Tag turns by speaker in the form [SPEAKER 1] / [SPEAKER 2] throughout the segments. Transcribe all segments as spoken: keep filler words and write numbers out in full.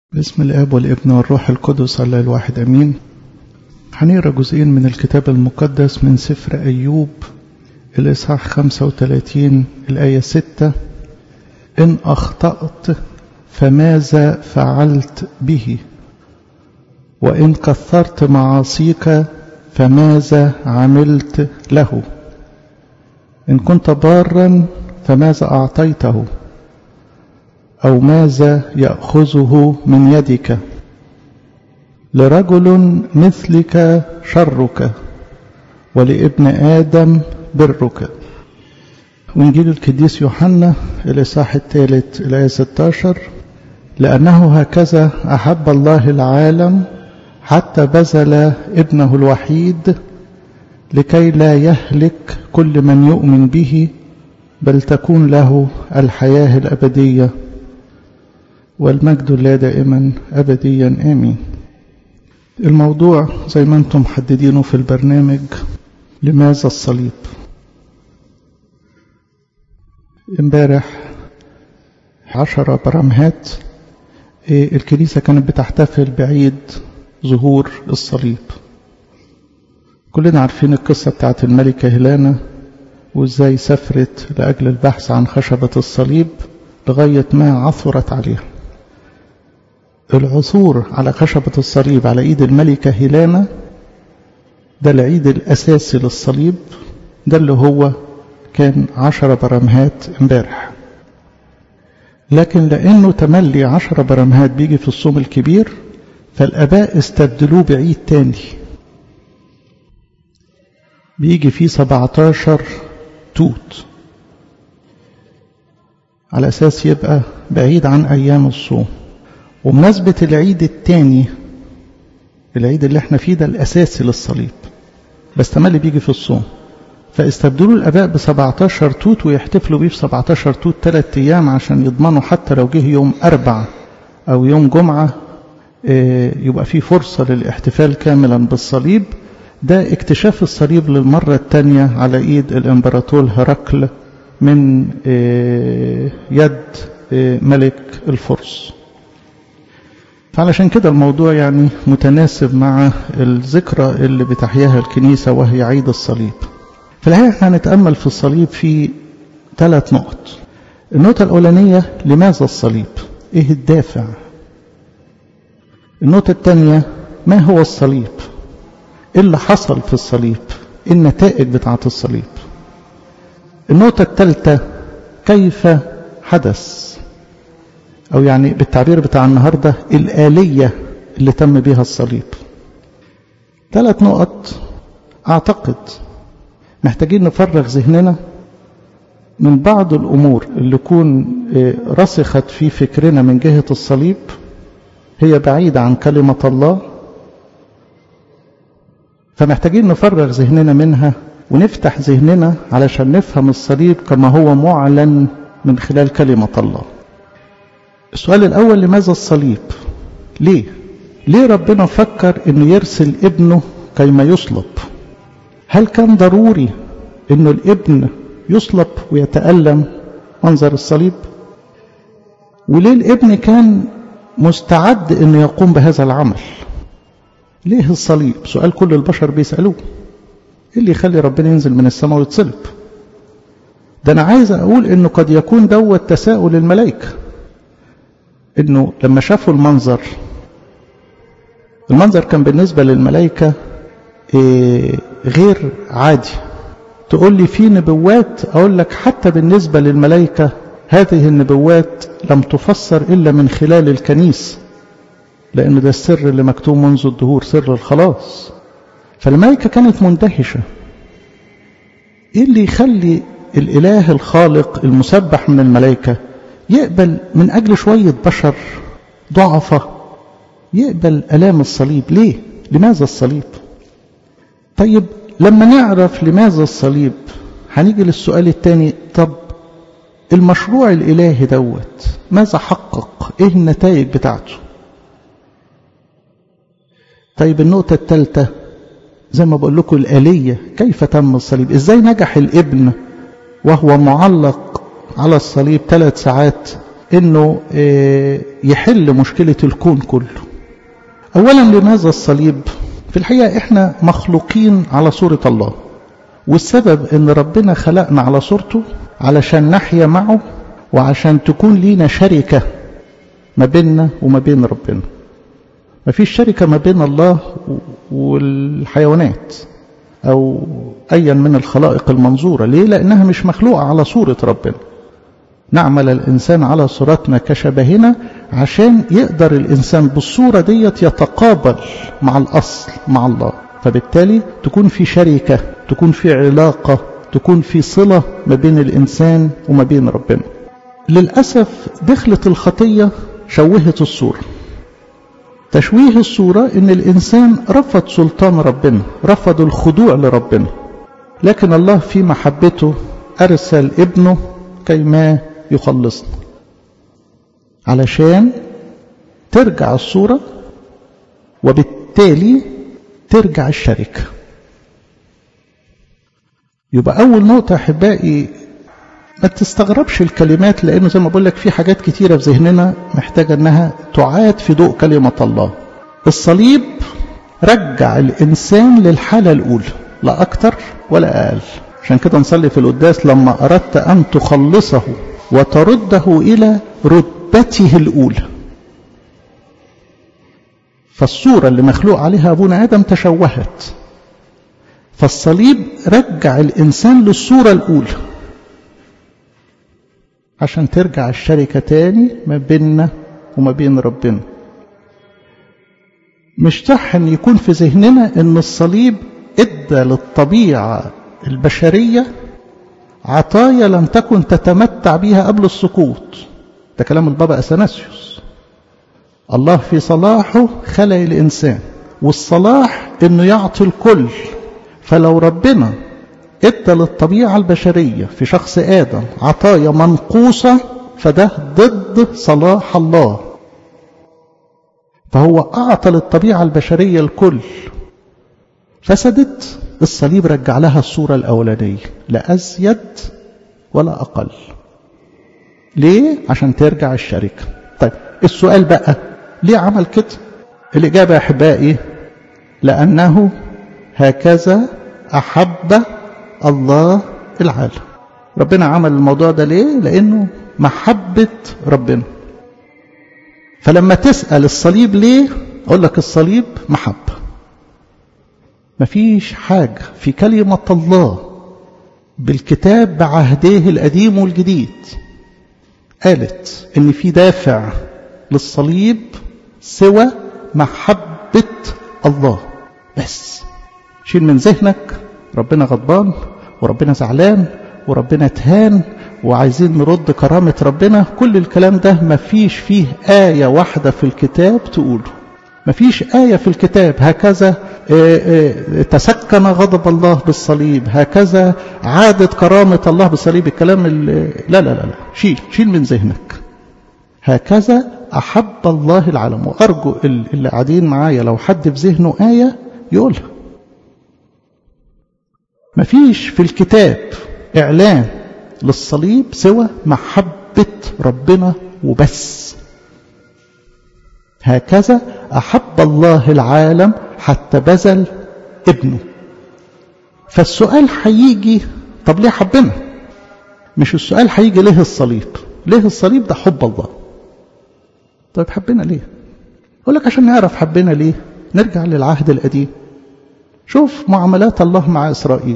[SPEAKER 1] باسم الآب والابن والروح القدس الله الواحد أمين. هنقرأ جزئين من الكتاب المقدس من سفر أيوب الإصحاح خمسة وثلاثين الآية ستة. إن أخطأت فماذا فعلت به؟ وإن كثرت معاصيك فماذا عملت له؟ إن كنت بارا فماذا أعطيته؟ أو ماذا يأخذه من يدك؟ لرجل مثلك شرك، ولابن آدم برك. وإنجيل القديس يوحنا الإصحاح الثالث الآية ستة عشر. لأنه هكذا أحب الله العالم حتى بذل ابنه الوحيد لكي لا يهلك كل من يؤمن به، بل تكون له الحياة الأبدية، والمجد لله دائما أبديا آمين. الموضوع زي ما انتم محددينه في البرنامج، لماذا الصليب؟ امبارح عشرة برمهات الكنيسة كانت بتحتفل بعيد ظهور الصليب. كلنا عارفين القصة بتاعت الملكة هيلانا، وازاي سافرت لأجل البحث عن خشبة الصليب لغاية ما عثرت عليها. العثور على خشبة الصليب على ايد الملكة هيلانا ده العيد الاساسي للصليب، ده اللي هو كان عشر برمهات امبارح. لكن لانه تملي عشر برمهات بيجي في الصوم الكبير، فالاباء استبدلوه بعيد تاني بيجي فيه سبعتاشر توت، على اساس يبقى بعيد عن ايام الصوم. ومناسبة العيد الثاني، العيد اللي احنا فيه ده الأساسي للصليب، بس تملي بيجي في الصوم، فاستبدلوا الآباء بسبعتاشر توت ويحتفلوا بيه في سبعتاشر توت ثلاث أيام، عشان يضمنوا حتى لو جه يوم أربع أو يوم جمعة يبقى فيه فرصة للاحتفال كاملا بالصليب. ده اكتشاف الصليب للمرة الثانية على إيد الإمبراطور هرقل من يد ملك الفرس. فعلشان كده الموضوع يعني متناسب مع الذكرى اللي بتحياها الكنيسة، وهي عيد الصليب. في الحقيقة احنا هنتأمل في الصليب في ثلاث نقط. النقطة الأولانية، لماذا الصليب؟ ايه الدافع؟ النقطة الثانية، ما هو الصليب؟ ايه اللي حصل في الصليب؟ ايه النتائج بتاعة الصليب؟ النقطة الثالثة، كيف حدث؟ أو يعني بالتعبير بتاع النهاردة، الآلية اللي تم بها الصليب. ثلاث نقط أعتقد محتاجين نفرغ ذهننا من بعض الأمور اللي يكون رسخت في فكرنا من جهة الصليب، هي بعيدة عن كلمة الله، فمحتاجين نفرغ ذهننا منها ونفتح ذهننا علشان نفهم الصليب كما هو معلن من خلال كلمة الله. السؤال الأول، لماذا الصليب؟ ليه؟ ليه ربنا فكر إنه يرسل ابنه كيما يصلب؟ هل كان ضروري إنه الابن يصلب ويتألم منظر الصليب؟ وليه الابن كان مستعد إنه يقوم بهذا العمل؟ ليه الصليب؟ سؤال كل البشر بيسألوه. إيه اللي يخلي ربنا ينزل من السماء ويتصلب؟ ده أنا عايز أقول إنه قد يكون دوت تساؤل الملائكة، إنه لما شافوا المنظر، المنظر كان بالنسبة للملائكة إيه غير عادي. تقول لي في نبوات، أقول لك حتى بالنسبة للملائكة هذه النبوات لم تفسر إلا من خلال الكنيسة، لأن ده السر اللي مكتوب منذ الدهور، سر الخلاص. فالملائكة كانت مندهشة، إيه اللي يخلي الإله الخالق المسبح من الملائكة يقبل من أجل شوية بشر ضعفة، يقبل ألام الصليب؟ ليه؟ لماذا الصليب؟ طيب لما نعرف لماذا الصليب، هنيجي للسؤال الثاني، طب المشروع الإلهي دوت ماذا حقق؟ ايه النتائج بتاعته؟ طيب النقطة الثالثة، زي ما بقول لكم، الآلية، كيف تم الصليب؟ ازاي نجح الابن وهو معلق على الصليب ثلاث ساعات انه يحل مشكلة الكون كله. اولا لماذا الصليب؟ في الحقيقة احنا مخلوقين على صورة الله، والسبب ان ربنا خلقنا على صورته علشان نحيا معه وعشان تكون لينا شركة ما بيننا وما بين ربنا. ما فيش شركة ما بين الله والحيوانات او ايا من الخلائق المنظورة. ليه؟ لانها مش مخلوقة على صورة ربنا. نعمل الانسان على صورتنا كشبهنا عشان يقدر الانسان بالصورة ديت يتقابل مع الاصل مع الله، فبالتالي تكون في شركة، تكون في علاقة، تكون في صلة ما بين الانسان وما بين ربنا. للأسف دخلت الخطية شوهت الصورة. تشويه الصورة ان الانسان رفض سلطان ربنا، رفض الخضوع لربنا. لكن الله في محبته ارسل ابنه كيما يخلصنا علشان ترجع الصورة وبالتالي ترجع الشركة. يبقى اول نقطة احبائي ما تستغربش الكلمات، لانه زي ما بقول لك في حاجات كتيرة في ذهننا محتاجة انها تعاد في ضوء كلمة الله. الصليب رجع الانسان للحالة الاولى، لا اكتر ولا اقل. عشان كده نصلي في القداس لما اردت ان تخلصه وترده الى رتبته الاولى. فالصورة اللي مخلوق عليها ابونا ادم تشوهت، فالصليب رجع الانسان للصورة الاولى عشان ترجع الشركة تاني ما بيننا وما بين ربنا. مش صح ان يكون في ذهننا ان الصليب ادى للطبيعة البشرية عطايا لم تكن تتمتع بها قبل السقوط. ده كلام البابا أثناسيوس. الله في صلاحه خلق الإنسان، والصلاح انه يعطي الكل. فلو ربنا ادى للطبيعة البشرية في شخص آدم عطايا منقوصة فده ضد صلاح الله. فهو أعطى للطبيعة البشرية الكل، فسدت. الصليب رجع لها الصورة الأولانية، لا أزيد ولا أقل. ليه؟ عشان ترجع الشركة. طيب السؤال بقى، ليه عمل كده؟ الإجابة يا أحبائي لأنه هكذا أحب الله العالم. ربنا عمل الموضوع ده ليه؟ لأنه محبة ربنا. فلما تسأل الصليب ليه؟ أقول لك الصليب محبة. مفيش حاجة في كلمة الله بالكتاب بعهده القديم والجديد قالت إن في دافع للصليب سوى محبة الله. بس شيل من ذهنك ربنا غضبان وربنا زعلان وربنا تهان وعايزين نرد كرامة ربنا. كل الكلام ده مفيش فيه آية واحدة في الكتاب تقوله. مفيش آية في الكتاب هكذا تسكن غضب الله بالصليب، هكذا عادت كرامة الله بالصليب. الكلام لا لا لا لا شيل شيل من ذهنك. هكذا أحب الله العالم. وأرجو اللي قاعدين معايا لو حد في ذهنه آية يقولها. مفيش في الكتاب إعلان للصليب سوى محبة ربنا وبس. هكذا أحب الله العالم حتى بذل ابنه. فالسؤال هيجي طب ليه حبنا؟ مش السؤال هيجي ليه الصليب؟ ليه الصليب؟ ده حب الله. طيب حبنا ليه؟ أقول لك عشان نعرف حبنا ليه نرجع للعهد القديم. شوف معاملات الله مع إسرائيل.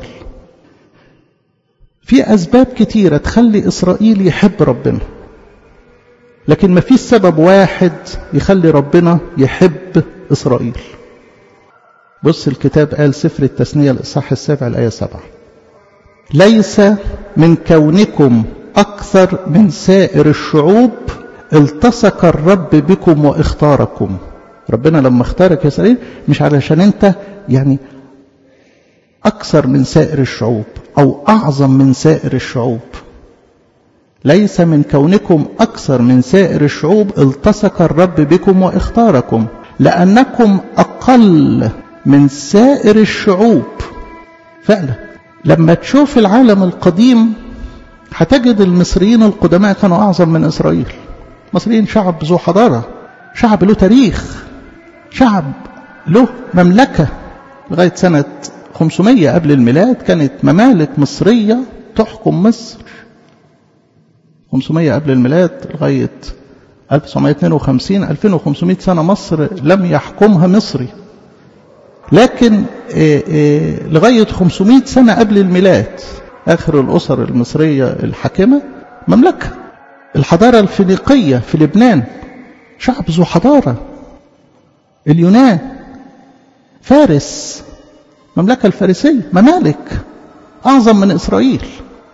[SPEAKER 1] في أسباب كتيرة تخلي إسرائيل يحب ربنا، لكن ما فيش سبب واحد يخلي ربنا يحب إسرائيل. بص الكتاب قال سفر التثنية الإصحاح السابع الآية سبعة: ليس من كونكم أكثر من سائر الشعوب التصق الرب بكم واختاركم. ربنا لما اختارك يا إسرائيل مش علشان أنت يعني أكثر من سائر الشعوب أو أعظم من سائر الشعوب. ليس من كونكم أكثر من سائر الشعوب التصق الرب بكم واختاركم لأنكم أقل من سائر الشعوب. فعلا لما تشوف العالم القديم هتجد المصريين القدماء كانوا أعظم من إسرائيل. المصريين شعب ذو حضارة، شعب له تاريخ، شعب له مملكة. لغاية سنة خمسمائة قبل الميلاد كانت ممالك مصرية تحكم مصر. خمسمائة قبل الميلاد لغاية ألف وتسعمائة واثنين وخمسين، ألفين وخمسمائة سنة مصر لم يحكمها مصري. لكن لغاية خمسمائة سنة قبل الميلاد آخر الأسر المصرية الحاكمة مملكة. الحضارة الفينيقية في لبنان شعب ذو حضارة. اليونان، فارس، مملكة الفارسية، ممالك أعظم من إسرائيل.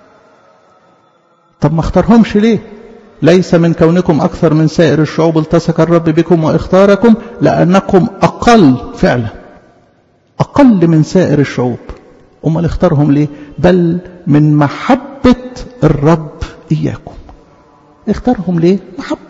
[SPEAKER 1] طب ما اختارهمش ليه؟ ليس من كونكم أكثر من سائر الشعوب التصق الرب بكم واختاركم لأنكم أقل فعلا، أقل من سائر الشعوب. أمال اختارهم ليه؟ بل من محبة الرب إياكم. اختارهم ليه؟ محبة.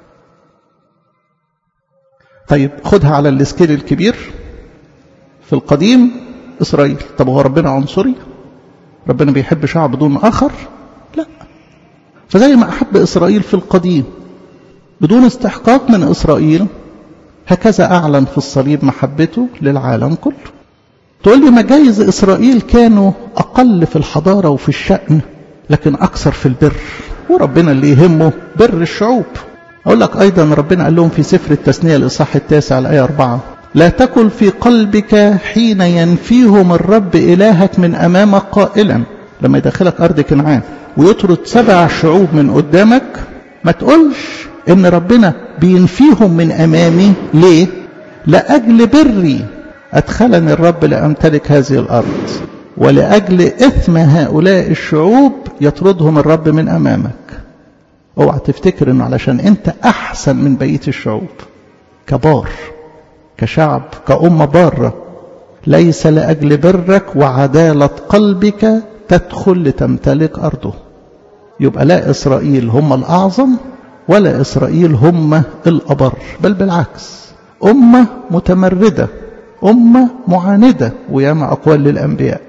[SPEAKER 1] طيب خدها على السكيل الكبير. في القديم إسرائيل، طب هو ربنا عنصري؟ ربنا بيحب شعب دون آخر؟ لا. فزي ما أحب إسرائيل في القديم بدون استحقاق من إسرائيل، هكذا أعلن في الصليب محبته للعالم كله. تقول لي مجايز إسرائيل كانوا أقل في الحضارة وفي الشأن لكن أكثر في البر، وربنا اللي يهمه بر الشعوب. أقول لك أيضا ربنا قال لهم في سفر التثنية الإصحاح التاسع الآية أربعة: لا تكن في قلبك حين ينفيهم الرب إلهك من أمامك قائلا، لما يدخلك أرض كنعان ويطرد سبع شعوب من قدامك، ما تقولش إن ربنا بينفيهم من أمامي. ليه؟ لأجل بري أدخلني الرب لأمتلك هذه الأرض، ولأجل إثم هؤلاء الشعوب يطردهم الرب من أمامك. اوعى تفتكر إنه علشان أنت أحسن من بقية الشعوب، كبار، كشعب، كأمة بارة، ليس لأجل برك وعدالة قلبك تدخل لتمتلك أرضه. يبقى لا إسرائيل هم الأعظم ولا إسرائيل هم الأبر، بل بالعكس، أمة متمردة، أمة معاندة، وياما أقوال للأنبياء.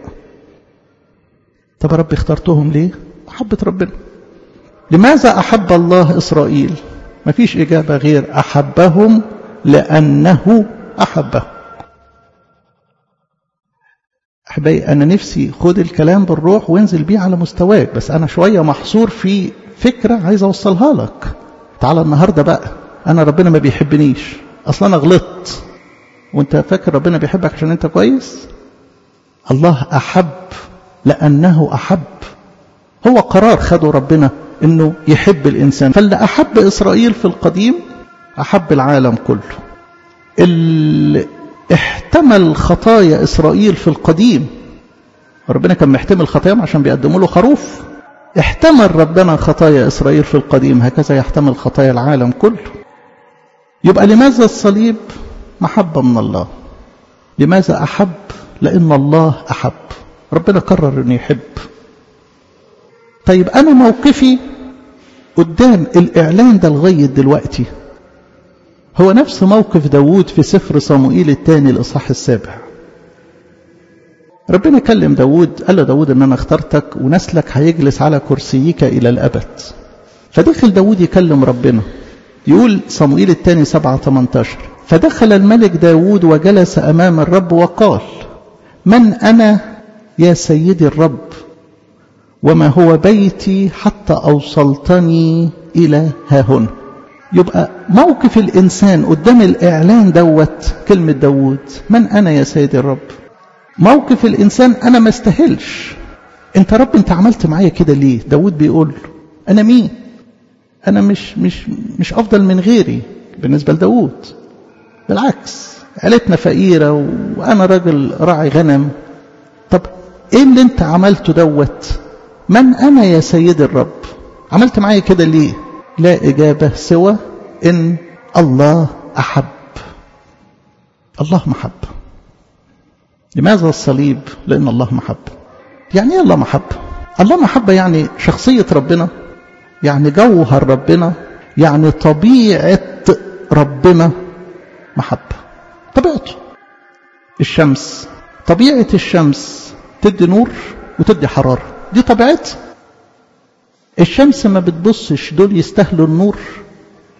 [SPEAKER 1] طب رب اخترتهم ليه؟ محبة ربنا. لماذا أحب الله إسرائيل؟ ما فيش إجابة غير أحبهم لأنه أحبه. أحبائي أنا نفسي خد الكلام بالروح وانزل بيه على مستواك، بس أنا شوية محصور في فكرة عايز أوصلها لك. تعالى النهاردة بقى، أنا ربنا ما بيحبنيش، أصلا أنا غلطت، وانت فاكر ربنا بيحبك عشان انت كويس؟ الله أحب لأنه أحب. هو قرار خده ربنا انه يحب الإنسان. فاللي أحب إسرائيل في القديم أحب العالم كله. اللي احتمل خطايا إسرائيل في القديم، ربنا كان محتمل خطاياهم عشان بيقدموا له خروف، احتمل ربنا خطايا إسرائيل في القديم، هكذا يحتمل خطايا العالم كله. يبقى لماذا الصليب؟ محبة من الله. لماذا أحب؟ لأن الله أحب، ربنا قرر أن يحب. طيب أنا موقفي قدام الإعلان ده لغاية دلوقتي هو نفس موقف داود في سفر صموئيل الثاني الإصحاح السابع. ربنا كلم داود، قال له داود أن أنا اخترتك ونسلك هيجلس على كرسيك إلى الأبد. فدخل داود يكلم ربنا، يقول صموئيل الثاني سبعة ثمانية عشر: فدخل الملك داود وجلس أمام الرب وقال: من أنا يا سيدي الرب، وما هو بيتي حتى أوصلتني إلى هاهنا. يبقى موقف الإنسان قدام الإعلان دوت كلمة داود: من أنا يا سيدي الرب. موقف الإنسان: أنا ما استاهلش، أنت رب أنت عملت معايا كده ليه؟ داود بيقول أنا مين؟ أنا مش مش مش أفضل من غيري. بالنسبة لداود بالعكس، عيلتنا فقيرة وأنا راجل راعي غنم. طب إيه اللي أنت عملته دوت؟ من أنا يا سيد الرب، عملت معايا كده ليه؟ لا إجابة سوى إن الله أحب. الله محب. لماذا الصليب؟ لأن الله محب. يعني إيه الله محب؟ الله محبة يعني شخصية ربنا، يعني جوهر ربنا، يعني طبيعة ربنا محبة. طبيعته. الشمس، طبيعة الشمس تدي نور وتدي حرارة، دي طبيعتها. الشمس ما بتبصش دول يستاهلوا النور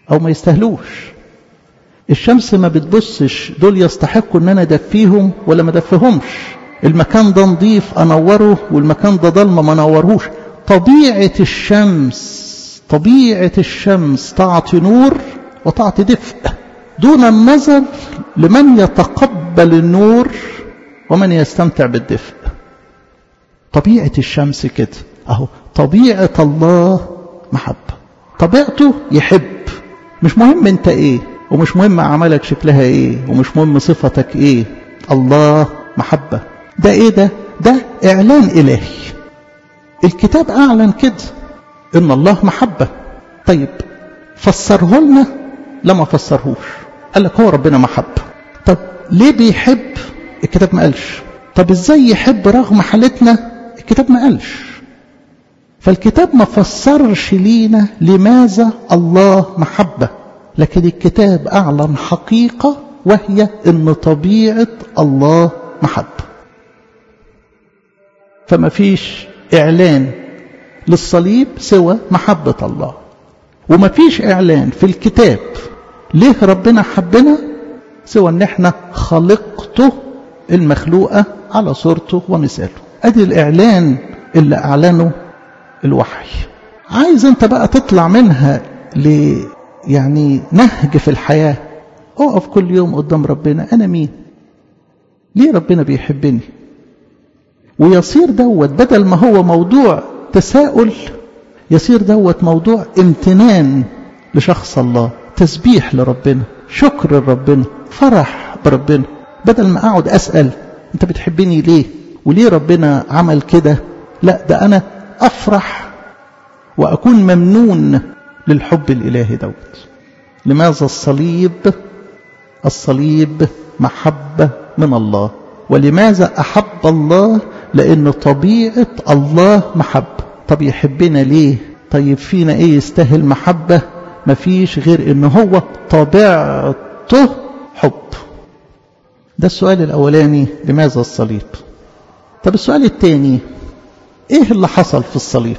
[SPEAKER 1] أو ما يستاهلوش. الشمس ما بتبصش دول يستحقوا ان انا ادفيهم ولا ما ادفيهمش، المكان ده نضيف انوره والمكان ده ضلمه ما انورهوش. طبيعه الشمس طبيعه الشمس تعطي نور وتعطي دفء دون النظر لمن يتقبل النور ومن يستمتع بالدفء. طبيعه الشمس كده اهو. طبيعه الله محبه، طبيعته يحب. مش مهم انت ايه، ومش مهم أعمالك شكلها إيه، ومش مهم صفتك إيه. الله محبة. ده إيه ده؟ ده إعلان إلهي. الكتاب أعلن كده إن الله محبة. طيب فسره لنا؟ لما فسرهوش، قال لك هو ربنا محبة. طب ليه بيحب؟ الكتاب ما قالش. طب إزاي يحب رغم حالتنا؟ الكتاب ما قالش. فالكتاب ما فسرش لينا لماذا الله محبة، لكن الكتاب أعلن حقيقة وهي إن طبيعة الله محبة. فما فيش إعلان للصليب سوى محبة الله، وما فيش إعلان في الكتاب ليه ربنا حبنا سوى إن احنا خلقته المخلوقة على صورته ومثاله. أدي الإعلان اللي أعلنه الوحي. عايز أنت بقى تطلع منها ل يعني نهج في الحياة، اقف كل يوم قدام ربنا، أنا مين؟ ليه ربنا بيحبني؟ ويصير دوت بدل ما هو موضوع تساؤل، يصير دوت موضوع امتنان لشخص الله، تسبيح لربنا، شكر لربنا، فرح بربنا. بدل ما أقعد أسأل أنت بتحبني ليه؟ وليه ربنا عمل كده؟ لا، ده أنا أفرح وأكون ممنون للحب الإلهي دوت. لماذا الصليب؟ الصليب محبة من الله. ولماذا أحب الله؟ لأن طبيعة الله محبة. طب يحبنا ليه؟ طيب فينا إيه يستاهل محبة؟ مفيش غير إن هو طبيعته حب. ده السؤال الأولاني، لماذا الصليب؟ طب السؤال الثاني، إيه اللي حصل في الصليب؟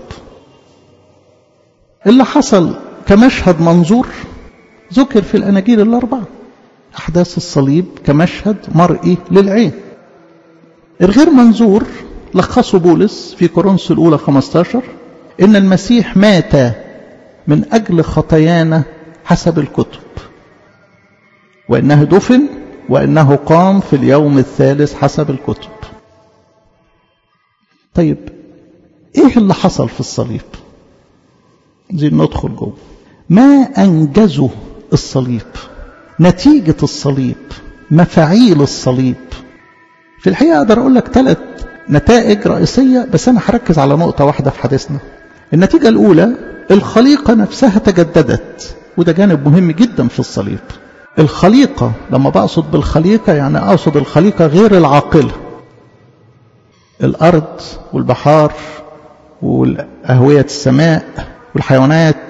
[SPEAKER 1] اللي حصل كمشهد منظور ذكر في الأناجيل الأربعة. أحداث الصليب كمشهد مرئي للعين. الغير منظور لخصه بولس في كورنثوس الأولى خمسة عشر، إن المسيح مات من أجل خطايانا حسب الكتب، وإنه دفن، وإنه قام في اليوم الثالث حسب الكتب. طيب إيه اللي حصل في الصليب؟ زي ندخل جوه. ما أنجزه الصليب، نتيجة الصليب، مفاعيل الصليب. في الحقيقة أقدر أقول لك ثلاث نتائج رئيسية، بس أنا هركز على نقطة واحدة في حديثنا. النتيجة الأولى، الخليقة نفسها تجددت، وده جانب مهم جدا في الصليب. الخليقة، لما بقصد بالخليقة يعني أقصد الخليقة غير العاقلة، الأرض والبحار والأهوية السماء والحيوانات.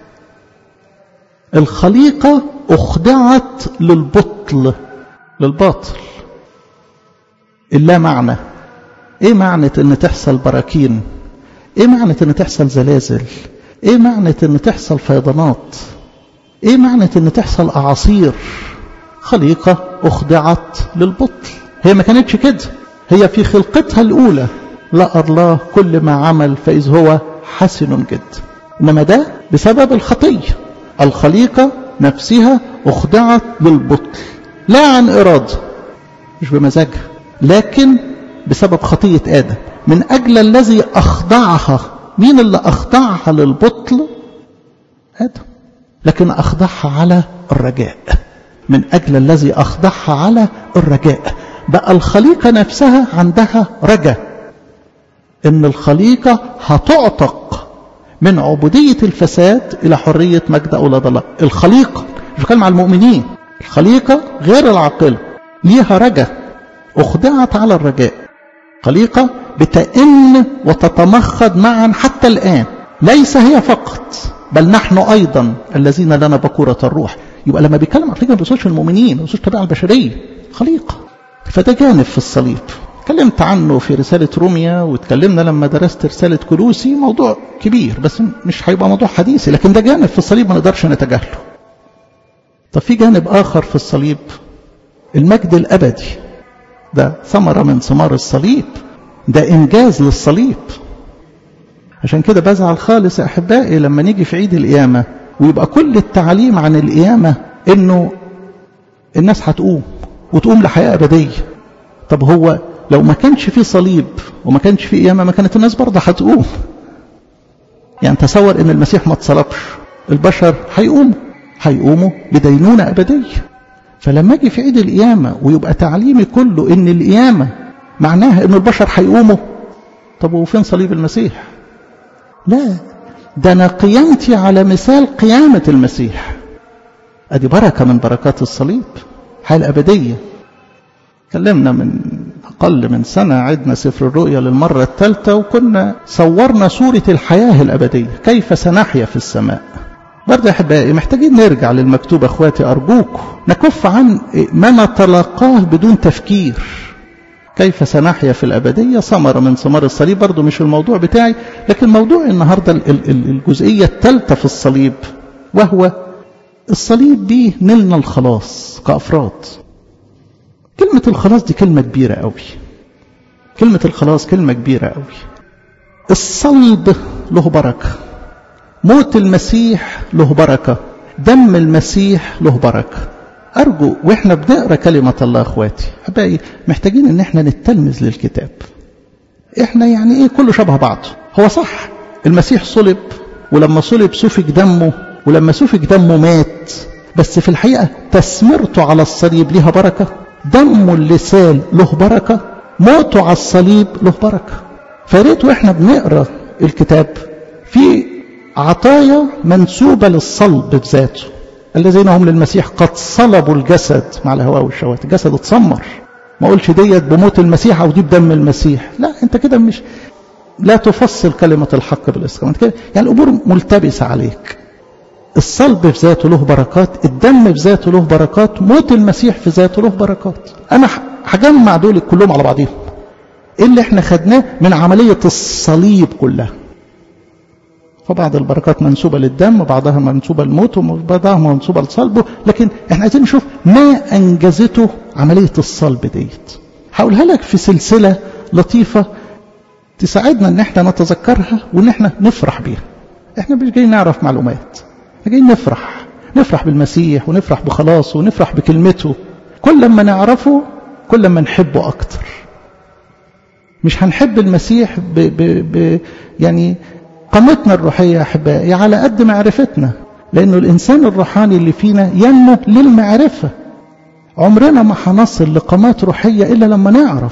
[SPEAKER 1] الخليقة أخضعت للبطل، للباطل، اللا معنى. ايه معنى ان تحصل براكين؟ ايه معنى ان تحصل زلازل؟ ايه معنى ان تحصل فيضانات؟ ايه معنى ان تحصل اعاصير؟ خليقة اخضعت للبطل. هي ما كانتش كده، هي في خلقتها الاولى لا الله كل ما عمل فإذ هو حسن جدا. انما ده بسبب الخطية. الخليقة نفسها اخضعت للبطل، لا عن إرادة، مش بمزاجها، لكن بسبب خطية آدم. من أجل الذي أخضعها، مين اللي أخضعها للبطل؟ آدم. لكن أخضعها على الرجاء، من أجل الذي أخضعها على الرجاء. بقى الخليقة نفسها عندها رجاء إن الخليقة هتعتق من عبودية الفساد إلى حرية مجد أولاد الله. الخليقة، مش بتكلم على المؤمنين، الخليقة غير العاقلة ليها رجاء، أخضعت على الرجاء. خليقة بتئن وتتمخض معا حتى الآن، ليس هي فقط بل نحن أيضا الذين لنا بكورة الروح. يبقى لما بيتكلم عن خليقة ما بيوصلش المؤمنين، ما بيوصلش الطبيعة البشرية، خليقة. فده جانب في الصليب اتكلمت عنه في رسالة روميا، واتكلمنا لما درست رسالة كولوسي، موضوع كبير بس مش هيبقى موضوع حديثي، لكن ده جانب في الصليب ما نقدرش نتجاهله. طب في جانب آخر في الصليب، المجد الأبدي، ده ثمرة من ثمار الصليب، ده إنجاز للصليب. عشان كده بزعل خالص يا أحبائي لما نيجي في عيد القيامة ويبقى كل التعليم عن القيامة إنه الناس هتقوم وتقوم لحياة أبدية. طب هو لو ما كانش في صليب وما كانش في قيامة ما كانت الناس برضه هتقوم. يعني تصور إن المسيح ما اتصلبش، البشر هيقوموا هيقوموا بدينونة أبدية. فلما أجي في عيد القيامة ويبقى تعليمي كله إن القيامة معناها إن البشر هيقوموا، طب وفين صليب المسيح؟ لا، ده أنا قيامتي على مثال قيامة المسيح. أدي بركة من بركات الصليب، حياة الأبدية. كلمنا من أقل من سنة، عدنا سفر الرؤيا للمرة الثالثة وكنا صورنا صورة الحياة الأبدية، كيف سنحيا في السماء. برضه يا أحبائي محتاجين نرجع للمكتوب أخواتي أرجوكم، نكف عن ما نتلقاه بدون تفكير. كيف سنحيا في الأبدية، ثمرة من ثمار الصليب. برضه مش الموضوع بتاعي، لكن موضوع النهاردة الجزئية الثالثة في الصليب، وهو الصليب به نلنا الخلاص كأفراد. كلمة الخلاص دي كلمة كبيرة قوي. كلمة الخلاص كلمة كبيرة قوي. الصلب له بركة، موت المسيح له بركة، دم المسيح له بركة. أرجو وإحنا بنقرأ كلمة الله أخواتي أحبائي محتاجين إن إحنا نتلمذ للكتاب. إحنا يعني إيه كله شبه بعض. هو صح المسيح صلب، ولما صلب سفك دمه، ولما سفك دمه مات، بس في الحقيقة تسمرته على الصليب لها بركة، دمه اللسان له بركة، موته على الصليب له بركة. فريت وإحنا بنقرأ الكتاب في عطايا منسوبة للصلب بذاته. الذين هم للمسيح قد صلبوا الجسد مع الهواء والشهوات. الجسد اتسمر، ما اقولش ديت بموت المسيح او دي بدم المسيح، لا انت كده مش لا تفصل كلمة الحق بالاسلام كده، يعني الامور ملتبسة عليك. الصلب في ذاته له بركات، الدم في ذاته له بركات، موت المسيح في ذاته له بركات. انا هجمع دول كلهم على بعضهم. ايه اللي احنا خدناه من عملية الصليب كلها؟ فبعض البركات منسوبة للدم، وبعضها منسوبة للموت، وبعضها منسوبة لصلبه، لكن احنا عايزين نشوف ما أنجزته عملية الصلب ديت. هقولها لك في سلسلة لطيفة تساعدنا ان احنا نتذكرها وان احنا نفرح بيها. احنا مش جايين نعرف معلومات، احنا جايين نفرح نفرح بالمسيح ونفرح بخلاصه ونفرح بكلمته. كل ما نعرفه كل ما نحبه أكتر. مش هنحب المسيح ب ب ب يعني قامتنا الروحية يا أحبائي على قد معرفتنا، لأنه الإنسان الروحاني اللي فينا ينمو للمعرفة. عمرنا ما هنصل لقامات روحية إلا لما نعرف.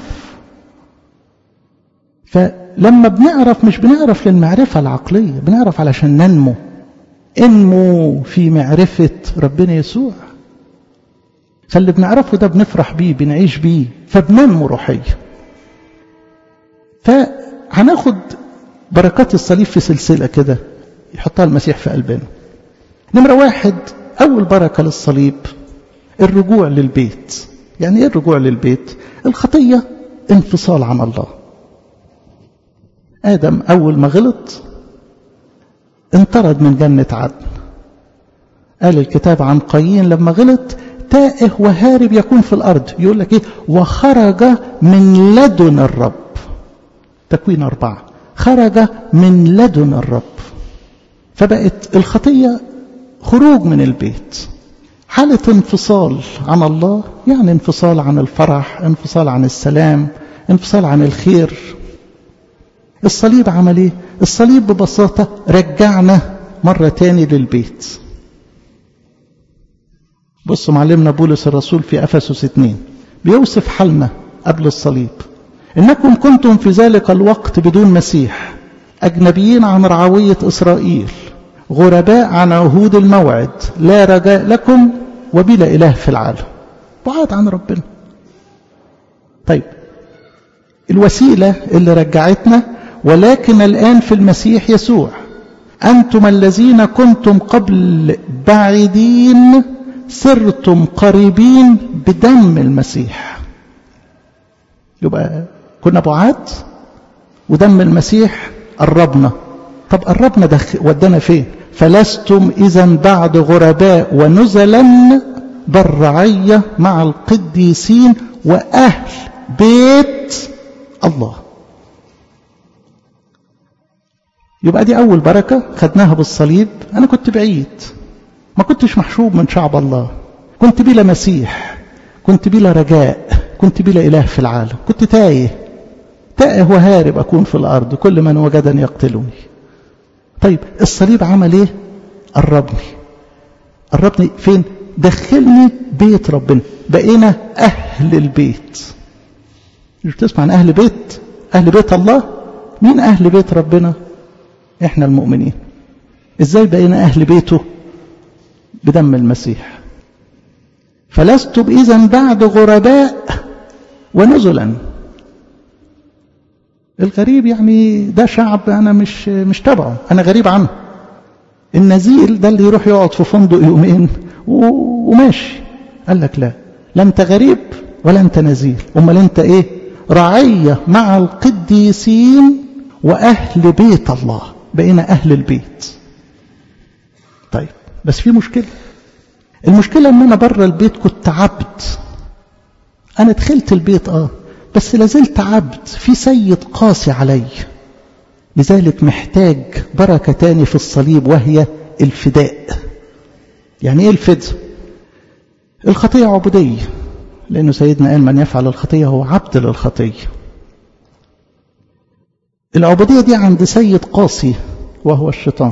[SPEAKER 1] فلما بنعرف مش بنعرف للمعرفة العقلية، بنعرف علشان ننمو. انمو في معرفة ربنا يسوع. فاللي بنعرفه ده بنفرح بيه، بنعيش بيه، فبننمو روحيا. فهناخد بركات الصليب في سلسلة كده يحطها المسيح في قلبنا. نمرة واحد، أول بركة للصليب الرجوع للبيت. يعني إيه الرجوع للبيت؟ الخطية انفصال عن الله. آدم أول ما غلط انطرد من جنة عدن. قال الكتاب عن قايين لما غلط تائه وهارب يكون في الأرض. يقول لك إيه؟ وخرج من لدن الرب. تكوين أربعة، خرج من لدن الرب. فبقت الخطية خروج من البيت، حالة انفصال عن الله، يعني انفصال عن الفرح، انفصال عن السلام، انفصال عن الخير. الصليب عمل ايه؟ الصليب ببساطة رجعنا مرة تاني للبيت. بصوا معلمنا بولس الرسول في أفسس اثنين بيوصف حالنا قبل الصليب. إنكم كنتم في ذلك الوقت بدون مسيح، أجنبيين عن رعوية إسرائيل، غرباء عن عهود الموعد، لا رجاء لكم وبلا إله في العالم. بعاد عن ربنا. طيب الوسيلة اللي رجعتنا، ولكن الآن في المسيح يسوع أنتم الذين كنتم قبل بعيدين صرتم قريبين بدم المسيح. يبقى كنا بعاد ودم المسيح قربنا. طب قربنا ده ودانا فين؟ فلستم إذن بعد غرباء ونزلا بل رعية مع القديسين وأهل بيت الله. يبقى دي أول بركة خدناها بالصليب. أنا كنت بعيد، ما كنتش محشوب من شعب الله، كنت بلا مسيح، كنت بلا رجاء، كنت بلا إله في العالم، كنت تايه تائه وهارب أكون في الأرض، كل من وجدني يقتلني. طيب الصليب عمل إيه؟ قربني. قربني فين؟ دخلني بيت ربنا، بقينا أهل البيت. مش بتسمع عن أهل بيت؟ أهل بيت الله. مين أهل بيت ربنا؟ إحنا المؤمنين. إزاي بقينا أهل بيته؟ بدم المسيح. فلستم إذن بعد غرباء ونزلا. الغريب يعني ده شعب أنا مش مش تبعه، أنا غريب عنه. النزيل ده اللي يروح يقعد في فندق يومين وماشي. قال لك لا، لا أنت غريب ولا أنت نزيل، أمال أنت إيه؟ رعية مع القديسين وأهل بيت الله. بقينا أهل البيت. طيب بس في مشكلة. المشكلة أن أنا بره البيت كنت عبد. أنا دخلت البيت آه بس لازلت عبد، في سيد قاسي علي. لذلك محتاج بركة تاني في الصليب وهي الفداء. يعني ايه الفداء؟ الخطية عبودية، لأنه سيدنا قال من يفعل الخطية هو عبد للخطية. العبودية دي عند سيد قاسي وهو الشيطان.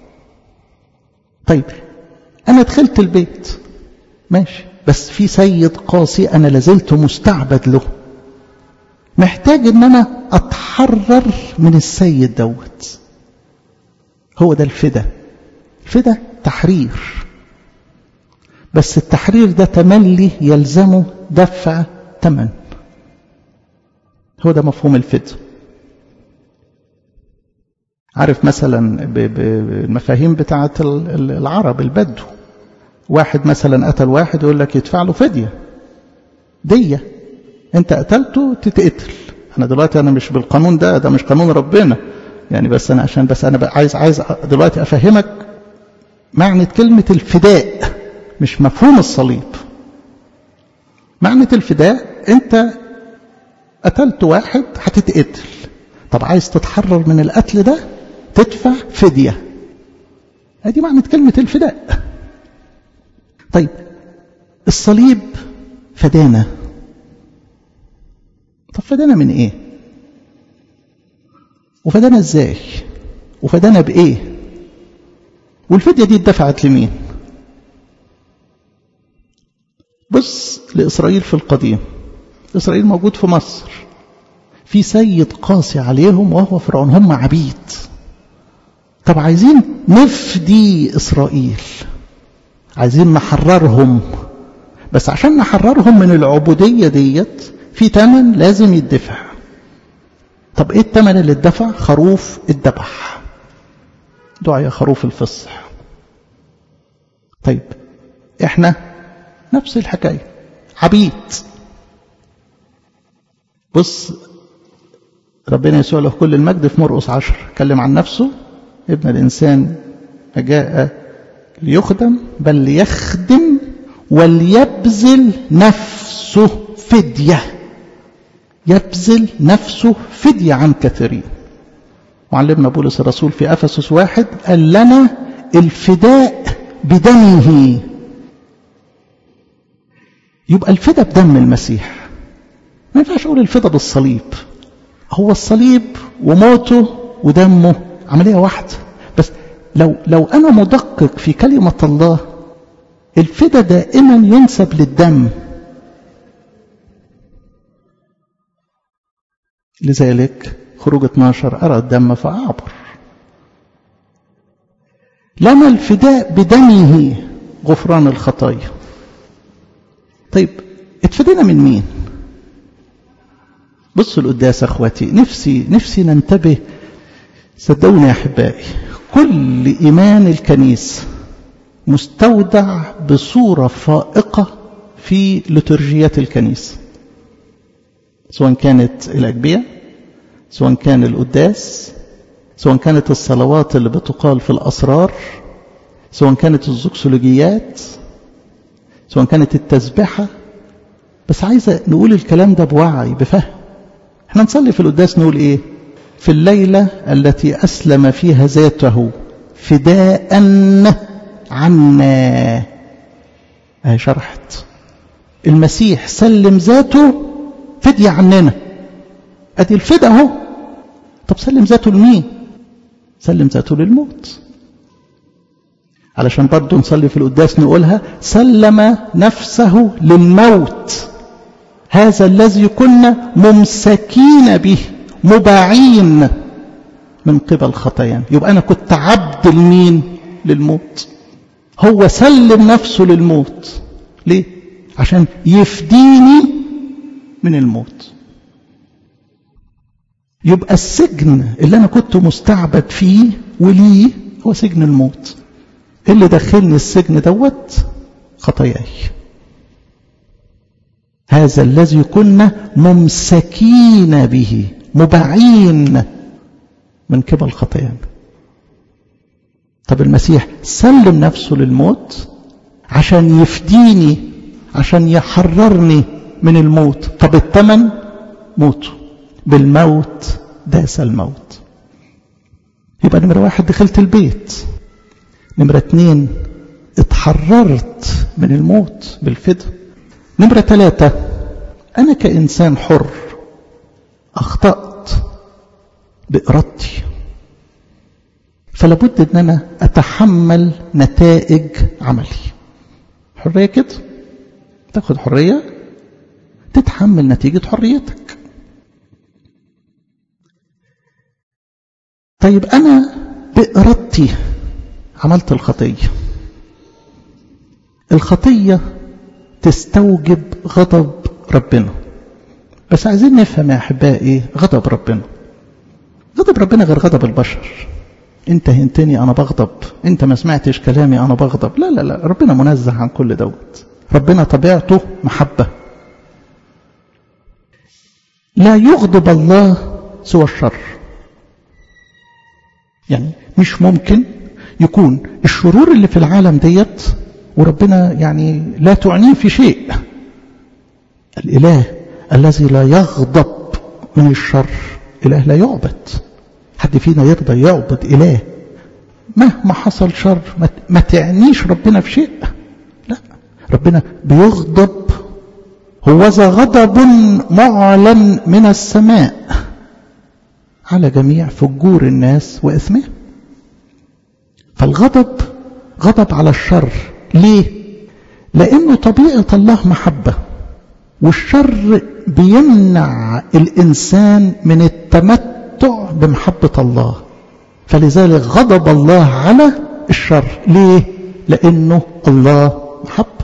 [SPEAKER 1] طيب أنا دخلت البيت ماشي، بس في سيد قاسي أنا لازلت مستعبد له. محتاج ان انا اتحرر من السيد دوت. هو ده الفدا. الفدا تحرير، بس التحرير ده تملي يلزمه دفع ثمن. هو ده مفهوم الفدا. عارف مثلا بالمفاهيم بتاعه العرب البدو، واحد مثلا قتل واحد يقول لك يدفع له فدية دية. انت قتلته تتقتل. انا دلوقتي انا مش بالقانون ده، ده مش قانون ربنا يعني، بس انا عشان بس انا عايز عايز دلوقتي افهمك معنى كلمة الفداء، مش مفهوم الصليب. معنى الفداء انت قتلت واحد هتتقتل، طب عايز تتحرر من القتل ده تدفع فدية. ادي معنى كلمة الفداء. طيب الصليب فدانا. طب فدانا من ايه؟ وفدانا ازاي؟ وفدانا بايه؟ والفدية دي اتدفعت لمين؟ بص لإسرائيل في القديم. إسرائيل موجود في مصر، في سيد قاسي عليهم وهو فرعون، هم عبيد. طب عايزين نفدي إسرائيل، عايزين نحررهم، بس عشان نحررهم من العبودية ديت في ثمن لازم يدفع. طب ايه الثمن اللي اتدفع؟ خروف الذبح، دعاء خروف الفصح. طيب احنا نفس الحكاية، عبيد. بص ربنا يسوع له كل المجد في مرقس عشر اتكلم عن نفسه: ابن الإنسان جاء ليخدم بل ليخدم وليبذل نفسه فدية. يبذل نفسه فدية عن كثيرين. معلمنا بولس الرسول في أفسس واحد قال لنا الفداء بدمه. يبقى الفداء بدم المسيح. ما ينفعش أقول الفداء بالصليب. هو الصليب وموته ودمه عملية واحدة، بس لو لو أنا مدقق في كلمة الله، الفداء دائما ينسب للدم. لذلك خروج اثناشر أرى الدم فأعبر. لما الفداء بدمه غفران الخطايا. طيب اتفدينا من مين؟ بصوا القداس اخواتي، نفسي نفسي ننتبه. صدقوني يا احبائي، كل ايمان الكنيسه مستودع بصوره فائقه في لترجيات الكنيسه، سواء كانت الاجبيه، سواء كان القداس، سواء كانت الصلوات اللي بتقال في الاسرار، سواء كانت الزوكسولوجيات، سواء كانت التسبحة. بس عايزة نقول الكلام ده بوعي بفهم. احنا نصلي في القداس نقول ايه؟ في الليلة التي أسلم فيها ذاته فداء عنا. اهي شرحت المسيح سلم ذاته فدية عننا، ادي الفداء اهو. طب سلم ذاته لمين؟ سلم ذاته للموت. علشان برضو نصلي في القداس نقولها سلم نفسه للموت، هذا الذي كنا ممسكين به مباعين من قبل خطايانا. يبقى أنا كنت عبد لمين؟ للموت. هو سلم نفسه للموت. ليه؟ عشان يفديني من الموت. يبقى السجن اللي أنا كنت مستعبد فيه وليه هو سجن الموت. اللي دخلني السجن دوت خطاياي. هذا الذي كنا ممسكين به مباعين من قبل خطايانا. طب المسيح سلم نفسه للموت عشان يفديني، عشان يحررني من الموت. طب الثمن موته، بالموت داس الموت. يبقى نمرة واحد دخلت البيت، نمرة اتنين اتحررت من الموت بالفداء، نمرة ثلاثة أنا كإنسان حر أخطأت بإرادتي، فلابد أن أنا أتحمل نتائج عملي. حرية كده، تاخد حرية تتحمل نتيجة حريتك. طيب أنا بإرادتي عملت الخطية، الخطية تستوجب غضب ربنا. بس عايزين نفهم يا أحبائي غضب ربنا. غضب ربنا غير غضب البشر. انت هنتني انا بغضب، انت ما سمعتش كلامي انا بغضب. لا لا لا، ربنا منزه عن كل دوت. ربنا طبيعته محبة. لا يغضب الله سوى الشر. يعني مش ممكن يكون الشرور اللي في العالم ديت وربنا يعني لا تعنيه في شيء. الإله الذي لا يغضب من الشر إله لا يعبد. حد فينا يرضى يعبد إله مهما حصل شر؟ ما تعنيش ربنا في شيء. لا، ربنا بيغضب. هوذا غضب معلن من السماء على جميع فجور الناس وإثمهم. فالغضب غضب على الشر. ليه؟ لأنه طبيعة الله محبة، والشر بيمنع الإنسان من التمتع بمحبة الله. فلذلك غضب الله على الشر. ليه؟ لأنه الله محبة.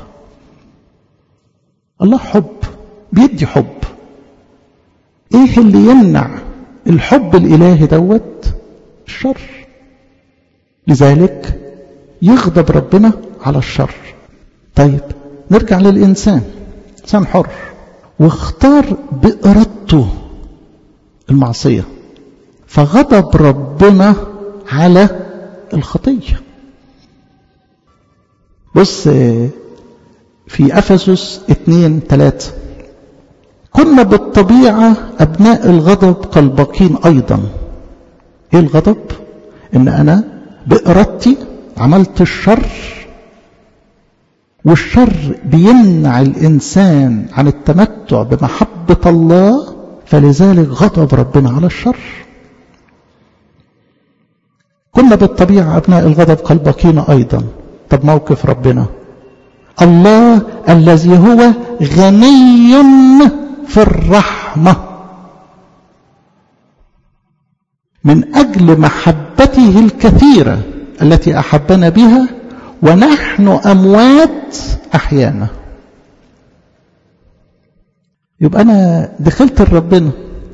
[SPEAKER 1] الله حب، بيدي حب. ايه اللي يمنع الحب الإلهي دوت؟ الشر. لذلك يغضب ربنا على الشر. طيب نرجع للإنسان. إنسان حر واختار بإرادته المعصية، فغضب ربنا على الخطية. بص في أفسس اثنين ثلاثة، كنا بالطبيعة أبناء الغضب كالباقين أيضا. إيه الغضب؟ إن أنا بإرادتي عملت الشر، والشر بيمنع الإنسان عن التمتع بمحبة الله، فلذلك غضب ربنا على الشر. كنا بالطبيعة أبناء الغضب كالباقين أيضا. طب موقف ربنا؟ الله الذي هو غني في الرحمة من أجل محبته الكثيرة التي أحبنا بها ونحن أموات أحيانا. يبقى أنا دخلت لربنا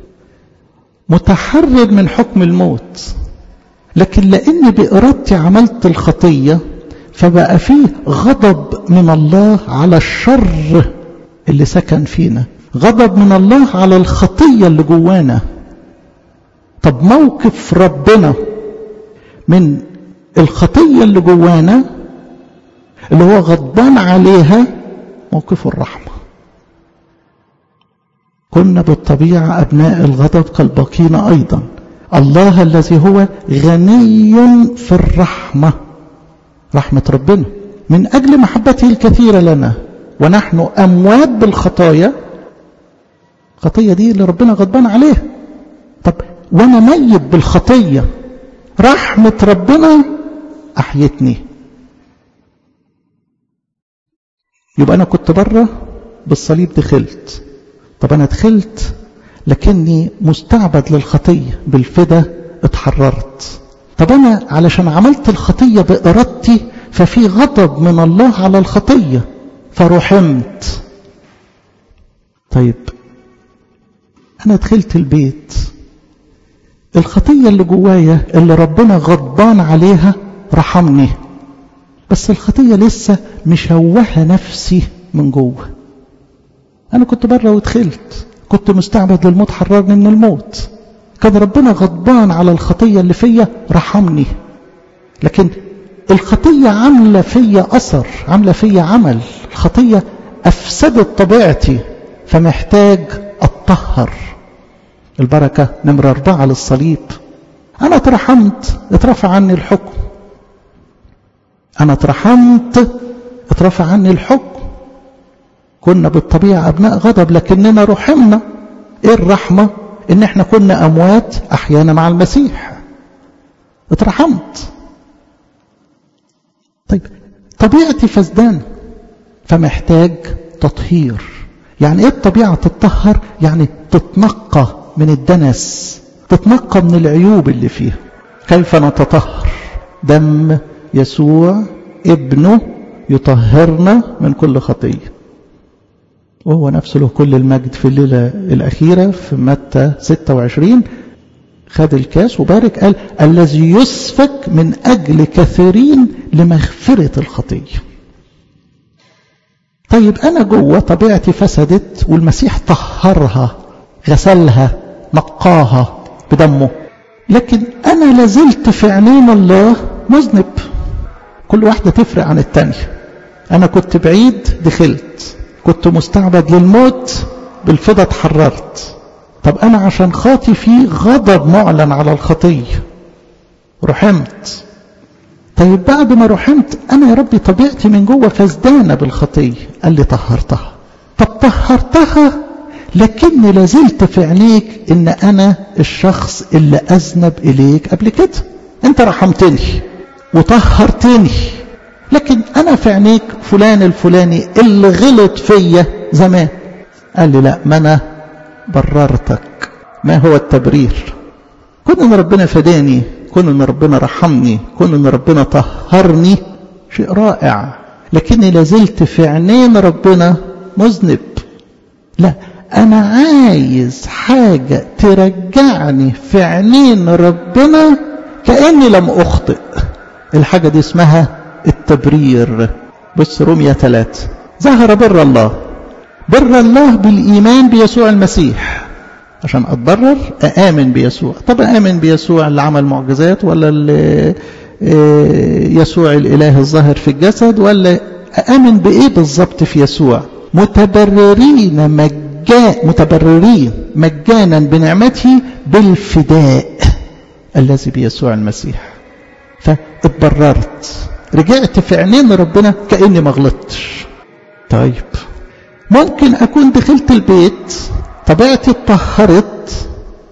[SPEAKER 1] متحرر من حكم الموت، لكن لأني بإرادتي عملت الخطية فبقى فيه غضب من الله على الشر اللي سكن فينا، غضب من الله على الخطية اللي جوانا. طب موقف ربنا من الخطية اللي جوانا؟ اللي هو غضبان عليها موقف الرحمة. كنا بالطبيعة أبناء الغضب كالباقين أيضا. الله الذي هو غني في الرحمة، رحمة ربنا من أجل محبته الكثيرة لنا ونحن أموات بالخطايا. الخطية دي اللي ربنا غضبان عليها. طب وأنا ميت بالخطية، رحمة ربنا أحيتني. يبقى أنا كنت بره بالصليب دخلت. طب أنا دخلت لكني مستعبد للخطية، بالفدا اتحررت. طب أنا علشان عملت الخطية بإرادتي ففي غضب من الله على الخطية فرحمت. طيب أنا دخلت البيت، الخطية اللي جوايا اللي ربنا غضبان عليها رحمني، بس الخطية لسه مشوهة نفسي من جوه. أنا كنت بره ودخلت، كنت مستعبد للموت حررني من الموت. كان ربنا غضبان على الخطية اللي فيا رحمني، لكن الخطية عاملة فيا أثر، عاملة فيا عمل. الخطية أفسدت طبيعتي فمحتاج أتطهر. البركة نمرة أربعة للصليب. أنا اترحمت، اترفع عني الحكم. أنا اترحمت، اترفع عني الحكم. كنا بالطبيعة أبناء غضب لكننا رحمنا. إيه الرحمة؟ إن إحنا كنا أموات أحيانا مع المسيح. اترحمت. طيب طبيعتي فسدان فمحتاج تطهير. يعني إيه الطبيعة تتطهر؟ يعني تتنقى من الدنس، تتنقى من العيوب اللي فيها. كيف نتطهر؟ دم يسوع ابنه يطهرنا من كل خطية، وهو نفسه له كل المجد. في الليلة الأخيرة في متى ستة وعشرين خد الكاس وبارك، قال الذي يسفك من أجل كثيرين لمغفرة الخطية. طيب أنا جوه طبيعتي فسدت والمسيح طهرها، غسلها، نقاها بدمه، لكن أنا لازلت في عينين الله مذنب. كل واحدة تفرق عن التانية. أنا كنت بعيد دخلت، كنت مستعبد للموت بالفدا اتحررت. طب أنا عشان خاطي في غضب معلن على الخطية رحمت. طيب بعد ما رحمت أنا يا ربي طبيعتي من جوه فسدانة بالخطية، قال لي طهرتها. طب طهرتها لكني لازلت في عينيك إن أنا الشخص اللي أذنب إليك قبل كده. أنت رحمتني وطهرتني، لكن أنا في عينيك فلان الفلاني اللي غلط فيا زمان. قال لي لا، ما أنا بررتك. ما هو التبرير؟ كون إن ربنا فداني، كون إن ربنا رحمني، كون إن ربنا طهرني، شيء رائع، لكني لازلت في عينين ربنا مذنب. لا، أنا عايز حاجة ترجعني في عينين ربنا كأني لم أخطئ. الحاجة دي اسمها التبرير. بص رومية ثلاثة، ظهر بر الله. بر الله بالإيمان بيسوع المسيح. عشان أتبرر أآمن بيسوع. طب أآمن بيسوع اللي عمل معجزات، ولا اللي يسوع الإله الظاهر في الجسد، ولا أآمن بإيه بالضبط في يسوع؟ متبررين مجانا، متبررين مجانا بنعمته بالفداء الذي بيسوع المسيح. فاتبررت، رجعت في عينين ربنا كأني ما غلطتش. طيب ممكن أكون دخلت البيت طبيعتي اتطهرت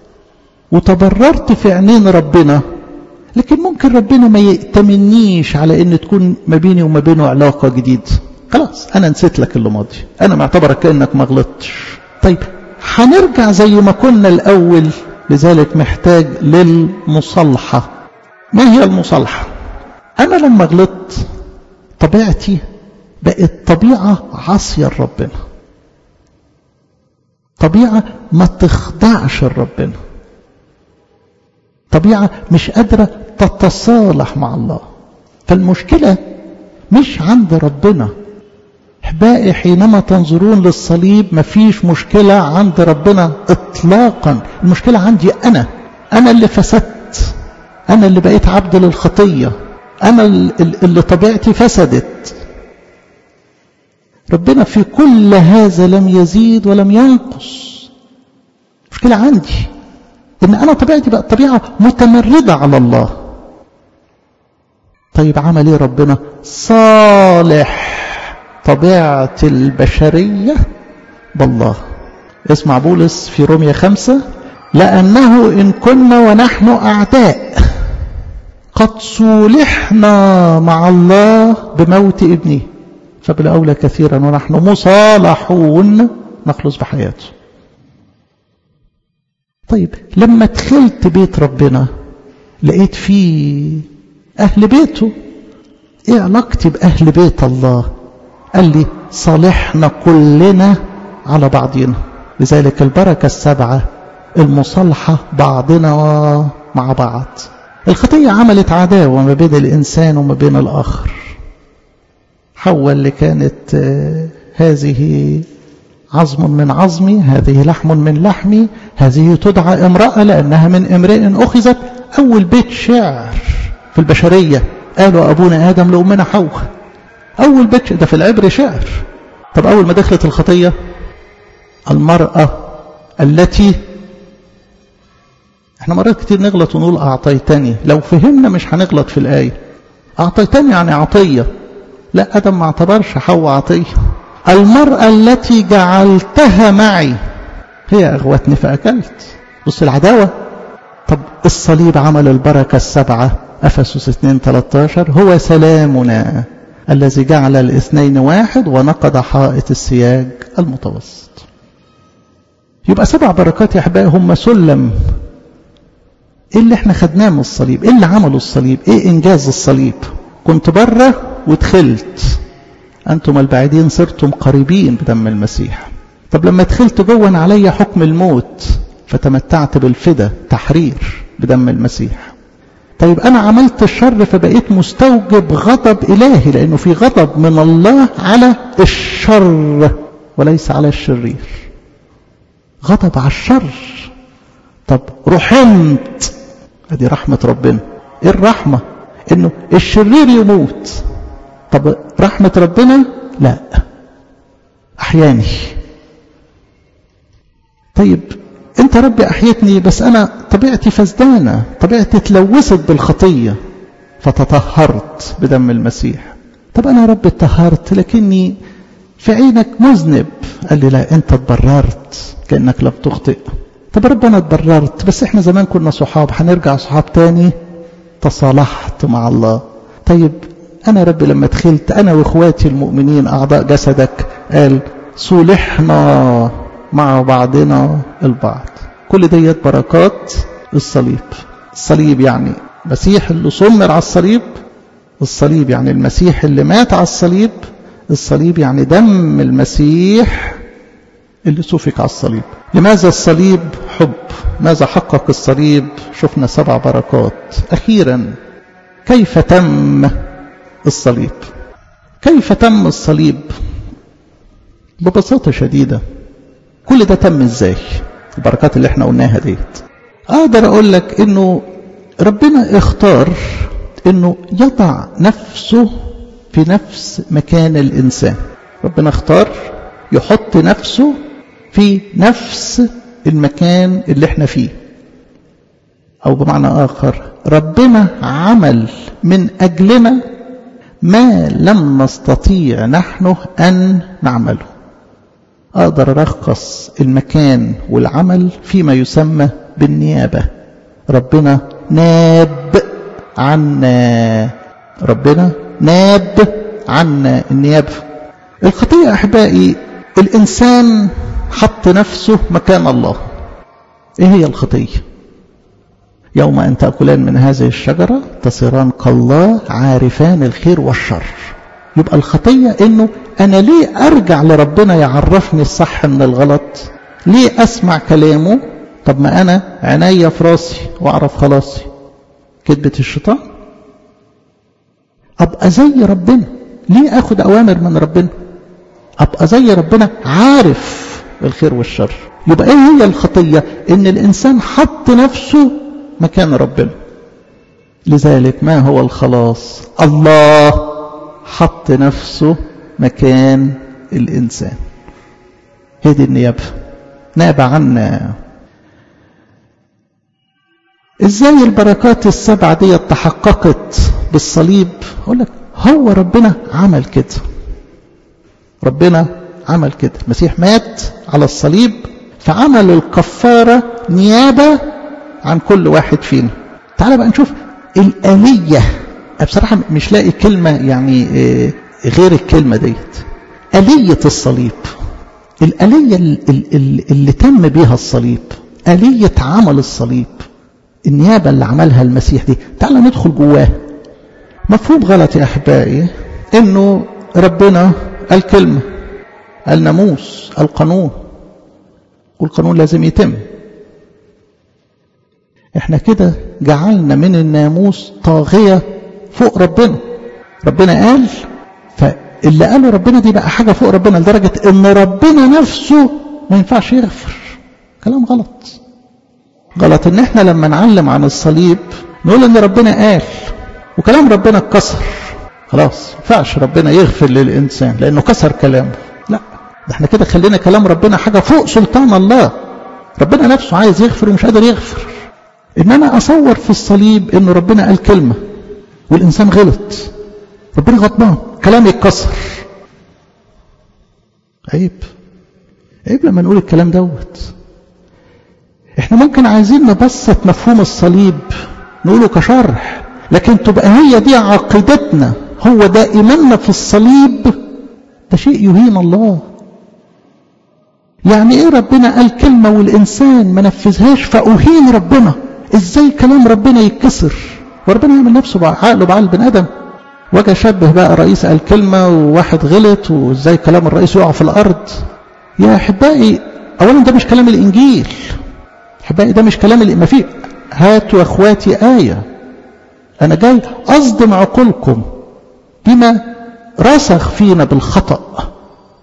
[SPEAKER 1] وتبررت في عينين ربنا، لكن ممكن ربنا ما يأتمنيش على ان تكون ما بيني وما بينه علاقة جديدة. خلاص انا نسيت لك اللي ماضي، انا معتبرك كأنك ما غلطتش. طيب هنرجع زي ما كنا الاول، لذلك محتاج للمصالحة. ما هي المصالحة؟ انا لما غلطت طبيعتي بقت طبيعة عاصية لربنا، طبيعة ما تخضعش لربنا، طبيعة مش قادرة تتصالح مع الله. فالمشكلة مش عند ربنا. احبائي حينما تنظرون للصليب مفيش مشكلة عند ربنا اطلاقا. المشكلة عندي انا، انا اللي فسدت، انا اللي بقيت عبد للخطية، انا اللي طبيعتي فسدت. ربنا في كل هذا لم يزيد ولم ينقص. مشكلة عندي إن أنا طبيعتي بقى طبيعة متمردة على الله. طيب عمل إيه ربنا؟ صالح طبيعة البشرية بالله. اسمع بولس في رومية خمسة: لأنه إن كنا ونحن أعداء قد صولحنا مع الله بموت ابنه، فبالأولى كثيرا ونحن مصالحون نخلص بحياته. طيب لما دخلت بيت ربنا لقيت فيه أهل بيته. إيه علاقتي بأهل بيت الله؟ قال لي صالحنا كلنا على بعضنا. لذلك البركة السبعة المصالحة بعضنا مع بعض. الخطية عملت عداوة ما بين الإنسان وما بين الآخر. حواء اللي كانت هذه عظم من عظمي، هذه لحم من لحمي، هذه تدعى امرأة لأنها من امرئ أخذت. أول بيت شعر في البشرية قالوا أبونا آدم لأمنا حواء. أول بيت ده في العبر شعر. طب أول ما دخلت الخطية المرأة التي احنا مرات كتير نغلط ونقول أعطيتني. لو فهمنا مش هنغلط في الآية. أعطيتني يعني عطية. لا، آدم ما اعتبرش حواء عطية. المرأة التي جعلتها معي هي أغوتني فأكلت. بص العداوة. طب الصليب عمل البركة السبعة. أفسس اثنين ثلاثة عشر: هو سلامنا الذي جعل الاثنين واحد ونقض حائط السياج المتوسط. يبقى سبع بركات يا أحبائي هم سلم. إيه اللي احنا خدناه من الصليب؟ إيه اللي عمله الصليب؟ إيه إنجاز الصليب؟ كنت بره ودخلت، أنتم البعيدين صرتم قريبين بدم المسيح. طب لما دخلت جوا علي حكم الموت فتمتعت بالفدا تحرير بدم المسيح. طيب أنا عملت الشر فبقيت مستوجب غضب إلهي، لأنه في غضب من الله على الشر وليس على الشرير. غضب على الشر. طب رحمت، ادي رحمة ربنا. ايه الرحمة؟ انه الشرير يموت. طب رحمة ربنا لا، احياني. طيب انت ربي احيتني بس انا طبيعتي فسدانة، طبيعتي تلوثت بالخطية فتطهرت بدم المسيح. طب انا ربي اتطهرت لكني في عينك مذنب. قال لي لا، انت اتبررت كأنك لم تخطئ. طب ربنا اتبررت بس احنا زمان كنا صحاب، هنرجع صحاب تاني. تصالحت مع الله. طيب انا ربي لما دخلت انا واخواتي المؤمنين اعضاء جسدك، قال صلحنا مع بعضنا البعض. كل ديت بركات الصليب. الصليب يعني المسيح اللي صمر على الصليب. الصليب يعني المسيح اللي مات على الصليب. الصليب يعني دم المسيح اللي سفك على الصليب. لماذا الصليب؟ حب. ماذا حقق الصليب؟ شفنا سبع بركات. أخيرا كيف تم الصليب؟ كيف تم الصليب؟ ببساطة شديدة كل ده تم ازاي؟ البركات اللي احنا قلناها ديت اقدر اقول لك انه ربنا اختار انه يضع نفسه في نفس مكان الانسان. ربنا اختار يحط نفسه في نفس المكان اللي احنا فيه، او بمعنى اخر ربنا عمل من اجلنا ما لم نستطيع نحن ان نعمله. اقدر ارخص المكان والعمل فيما يسمى بالنيابة. ربنا ناب عنا. ربنا ناب عنا النيابة. الخطيئة احبائي الانسان حط نفسه مكان الله. ايه هي الخطية؟ يوم ان تأكلان من هذه الشجرة تصيران كالله عارفان الخير والشر. يبقى الخطية انه انا ليه ارجع لربنا يعرفني الصح من الغلط؟ ليه اسمع كلامه؟ طب ما انا عينيا في راسي واعرف خلاصي. كذبة الشيطان. ابقى زي ربنا. ليه اخد اوامر من ربنا؟ ابقى زي ربنا عارف الخير والشر. يبقى ايه هي الخطية؟ ان الانسان حط نفسه مكان ربنا. لذلك ما هو الخلاص؟ الله حط نفسه مكان الإنسان. هي دي النيابة، نابع عنا. ازاي البركات السبعة دي تحققت بالصليب؟ اقول لك هو ربنا عمل كده، ربنا عمل كده. المسيح مات على الصليب فعمل الكفارة نيابة عن كل واحد فينا. تعال بقى نشوف الآلية. بصراحة مش لاقي كلمة يعني غير الكلمة ديت، آلية الصليب. الآلية اللي تم بيها الصليب، آلية عمل الصليب، النيابة اللي عملها المسيح دي. تعال ندخل جواه. مفهوم غلط يا أحبائي إنه ربنا الكلمة، الناموس، القانون، والقانون لازم يتم. احنا كده جعلنا من الناموس طاغية فوق ربنا. ربنا قال، فاللي قاله ربنا دي بقى حاجة فوق ربنا لدرجة ان ربنا نفسه ما ينفعش يغفر. كلام غلط. غلط ان احنا لما نعلم عن الصليب نقول ان ربنا قال وكلام ربنا اتكسر، خلاص ما ينفعش ربنا يغفر للإنسان لأنه كسر كلامه. لا، ده احنا كده خلينا كلام ربنا حاجة فوق سلطان الله. ربنا نفسه عايز يغفر ومش قادر يغفر. إنما أصور في الصليب إنه ربنا قال كلمة والإنسان غلط، ربنا غضبان، كلام يتكسر. عيب، عيب لما نقول الكلام دوت. احنا ممكن عايزين نبسط مفهوم الصليب نقوله كشرح، لكن تبقى هي دي عقيدتنا، هو ده إيماننا في الصليب، ده شيء يهين الله. يعني ايه ربنا قال كلمة والإنسان ما نفذهاش فأهين ربنا؟ ازاي كلام ربنا يتكسر وربنا يعمل نفسه بعقله بعقل بن آدم؟ وجه شبه بقى رئيس قال كلمة وواحد غلط، وازاي كلام الرئيس يقع في الأرض؟ يا أحبائي أولا ده مش كلام الإنجيل. أحبائي ده مش كلام اللي ما فيه. هاتوا يا أخواتي آية، أنا جاي أصدم عقولكم بما رسخ فينا بالخطأ.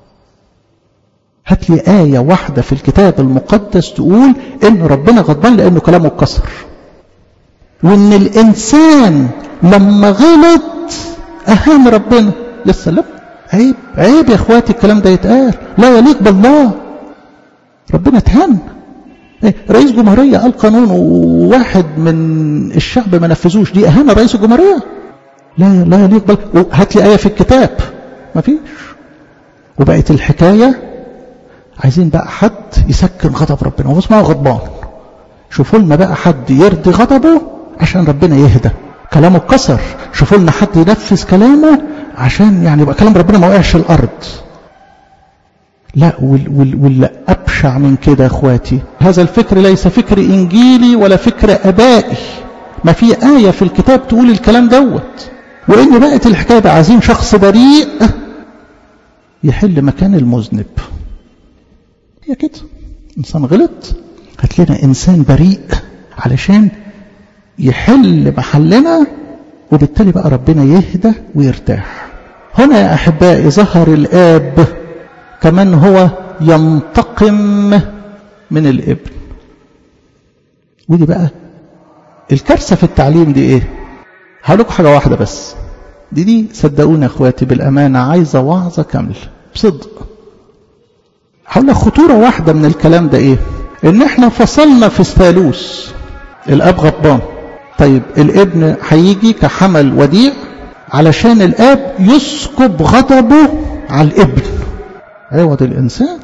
[SPEAKER 1] هات لي آية واحدة في الكتاب المقدس تقول إن ربنا غضبان لأنه كلامه اتكسر، وإن الإنسان لما غلط أهان ربنا. يا سلام، عيب عيب يا إخواتي الكلام ده يتقال، لا يليق بالله. ربنا اتهان. رئيس جمهورية قال قانون وواحد من الشعب ما نفذوش، دي أهانة رئيس الجمهورية؟ لا لا يليق بالله. هات لي آية في الكتاب، ما فيش. وبقت الحكاية عايزين بقى حد يسكن غضب ربنا، هو اسمه غضبان. شوفوا لنا بقى حد يرضي غضبه عشان ربنا يهدى. كلامه اتكسر، شوفوا لنا حد ينفذ كلامه عشان يعني يبقى كلام ربنا ما وقعش الأرض. لا، واللي أبشع من كده يا اخواتي، هذا الفكر ليس فكر إنجيلي ولا فكر أبائي. ما في آية في الكتاب تقول الكلام دوت. وإن بقت الحكاية بقى عايزين شخص بريء يحل مكان المذنب. هي كده، إنسان غلط، هات لنا إنسان بريء علشان يحل محلنا، وبالتالي بقى ربنا يهدى ويرتاح. هنا يا أحبائي ظهر الآب كمان هو ينتقم من الابن. ودي بقى الكارثة في التعليم دي ايه؟ هقول لكم حاجة واحدة بس، دي دي صدقوني يا اخواتي بالأمانة عايزة وعظة كاملة بصدق. هقول لك خطورة واحدة من الكلام ده ايه؟ ان احنا فصلنا في الثالوث. الاب غضبان، طيب الابن هيجي كحمل وديع علشان الاب يسكب غضبه على الابن. عوض الإنسان.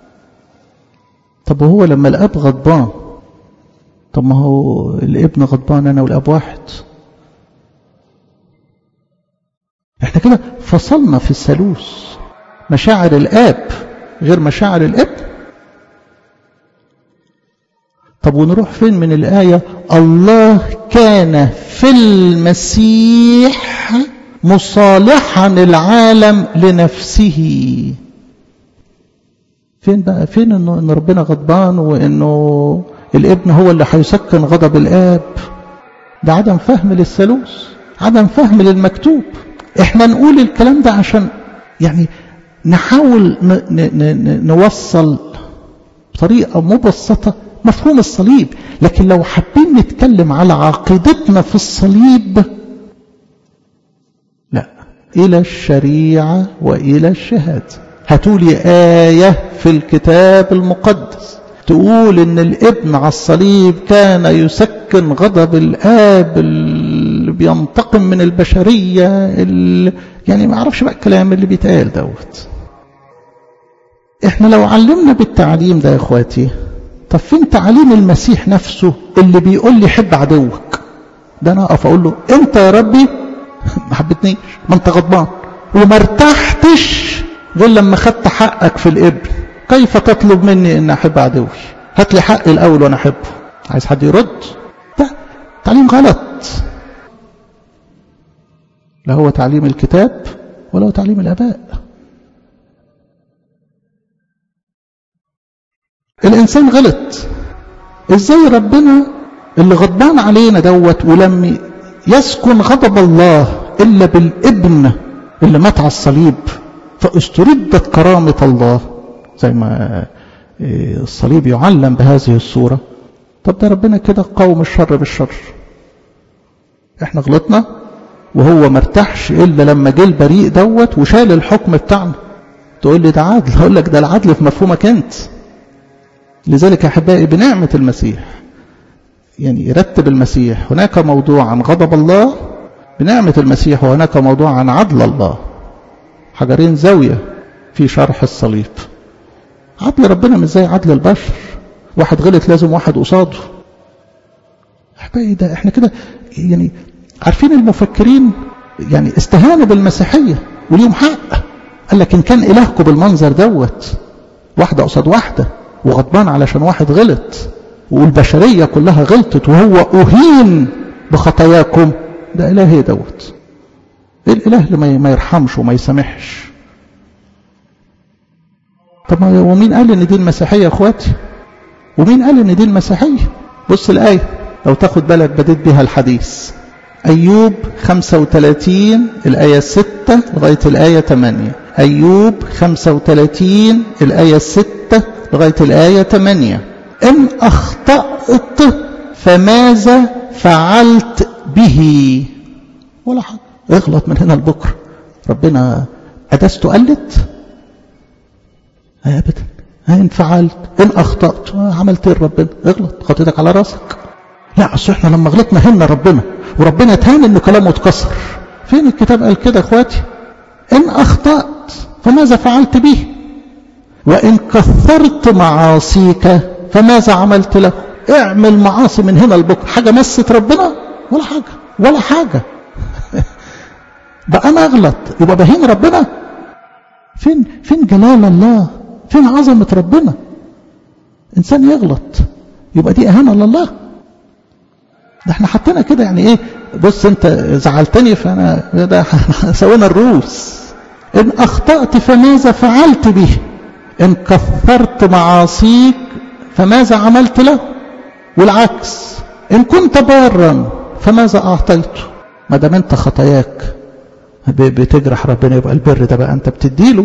[SPEAKER 1] طب وهو لما الأب غضبان، طب ما هو الابن غضبان أنا والأب واحد. احنا كده فصلنا في الثالوث، مشاعر الآب غير مشاعر الابن. طب ونروح فين من الآية؟ الله كان في المسيح مصالحا العالم لنفسه. فين بقى؟ فين انه ان ربنا غضبان وانه الابن هو اللي هيسكن غضب الاب؟ ده عدم فهم للثالوث، عدم فهم للمكتوب. احنا نقول الكلام ده عشان يعني نحاول ن ن ن نوصل بطريقه مبسطه مفهوم الصليب. لكن لو حابين نتكلم على عقيدتنا في الصليب، لا، الى الشريعه والى الشهاده. هاتولي آية في الكتاب المقدس تقول ان الابن على الصليب كان يسكن غضب الآب اللي بينتقم من البشرية اللي يعني ما اعرفش بقى الكلام اللي بيتقال دوت. احنا لو علمنا بالتعليم ده يا اخواتي، طب فين تعليم المسيح نفسه اللي بيقول لي حب عدوك؟ ده انا اقف اقول له انت يا ربي ما حبتنيش، ما انت غضبان وما ارتحتش غير لما خدت حقك في الابن، كيف تطلب مني ان احب عدوي؟ هات لي حقي الاول وانا احبه. عايز حد يرد؟ ده تعليم غلط، لا هو تعليم الكتاب ولا هو تعليم الاباء. الانسان غلط، ازاي ربنا اللي غضبان علينا دوت ولم يسكن غضب الله الا بالابن اللي مات على الصليب فاستردت كرامة الله زي ما الصليب يعلم بهذه الصورة؟ طب ده ربنا كده قاوم الشر بالشر. احنا غلطنا وهو مرتاحش الا لما جه البريء دوت وشال الحكم بتاعنا. تقول لي ده عدل، هقول لك ده العدل في مفهومك انت. لذلك يا احبائي بنعمة المسيح يعني يرتب المسيح هناك موضوع عن غضب الله بنعمة المسيح، وهناك موضوع عن عدل الله، حجرين زاوية في شرح الصليب. عدل ربنا مش زي عدل البشر، واحد غلط لازم واحد قصاده. احبائي ده احنا كده يعني عارفين المفكرين يعني استهانوا بالمسيحية وليهم حق. قال لك ان كان الهكم بالمنظر دوت واحدة قصاد واحدة وغضبان علشان واحد غلط والبشرية كلها غلطت وهو أهين بخطاياكم، ده إله دوت. إيه الإله اللي ما يرحمش وما يسامحش؟ طب ومين قال إن دي المسيحية يا أخواتي؟ ومين قال إن دي المسيحية؟ بص الآية لو تاخد بالك بديت بها الحديث، أيوب خمسة وثلاثين الآية ستة لغاية الآية ثمانية. أيوب خمسة وثلاثين الآية ستة لغاية الآية ثمانية. إن أخطأت فماذا فعلت به؟ ولا حاجة، اغلط من هنا لبكرة ربنا قدسته قلت؟ أبدا. إن فعلت إن أخطأت عملت إيه ربنا؟ اغلط، خطيتك على راسك. لا أصل إحنا لما غلطنا هنا ربنا وربنا تهان إنه كلامه اتكسر. فين الكتاب قال كده اخواتي؟ إن أخطأت فماذا فعلت به؟ وإن كثرت معاصيك فماذا عملت له؟ اعمل معاصي من هنا لبكره، حاجة مست ربنا؟ ولا حاجة ولا حاجة. بقى أنا أغلط يبقى بهين ربنا؟ فين فين جلال الله؟ فين عظمة ربنا؟ إنسان يغلط يبقى دي إهانة لله؟ ده احنا حطينا كده يعني ايه، بص انت زعلتني فانا ده سوينا الروس. ان اخطأت فماذا فعلت به؟ ان كثرت معاصيك فماذا عملت له؟ والعكس، ان كنت بارا فماذا اعطيته؟ ما دام انت خطاياك بتجرح ربنا يبقى البر ده بقى انت بتديله.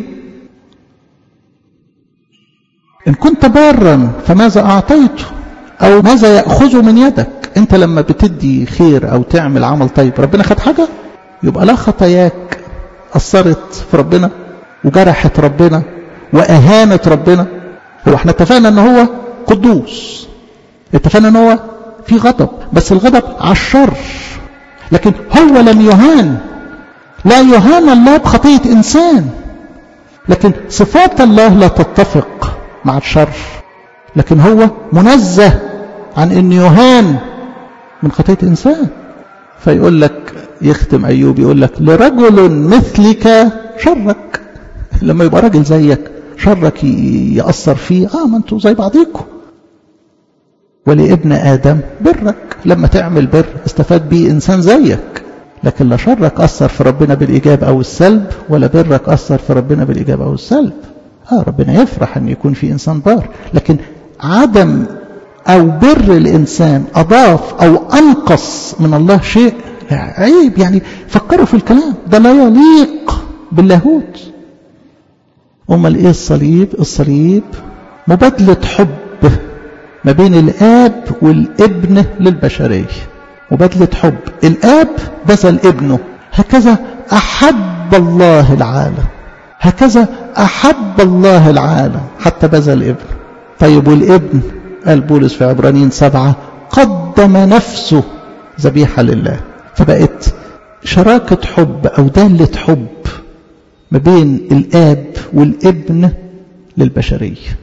[SPEAKER 1] ان كنت بارا فماذا اعطيته؟ او ماذا يأخذه من يدك؟ انت لما بتدي خير او تعمل عمل طيب ربنا خد حاجة؟ يبقى لا خطاياك اثرت في ربنا وجرحت ربنا واهانت ربنا. هو احنا اتفقنا ان هو قدوس، اتفقنا ان هو في غضب، بس الغضب على الشر، لكن هو لم يهان. لا يهان الله بخطية انسان، لكن صفات الله لا تتفق مع الشر، لكن هو منزه عن ان يهان من خطية انسان. فيقول لك يختم ايوب يقول لك لرجل مثلك شرك. لما يبقى راجل زيك شرك يأثر فيه، اه ما انتوا زي بعضيكم. ولابن ادم برك، لما تعمل بر استفاد بيه انسان زيك، لكن لا شرك اثر في ربنا بالايجاب او السلب، ولا برك اثر في ربنا بالايجاب او السلب. اه ربنا يفرح ان يكون في انسان بار، لكن عدم او بر الانسان اضاف او انقص من الله شيء عيب. يعني فكروا في الكلام ده، لا يليق باللاهوت. امال ايه الصليب؟ الصليب مبادلة حب ما بين الاب والابن للبشرية، مبادلة حب. الاب بذل ابنه، هكذا احب الله العالم، هكذا أحب الله العالم حتى بذل ابنه. طيب والابن قال بولس في عبرانيين سبعة قدم نفسه ذبيحة لله. فبقت شراكة حب أو دالة حب ما بين الآب والابن للبشرية.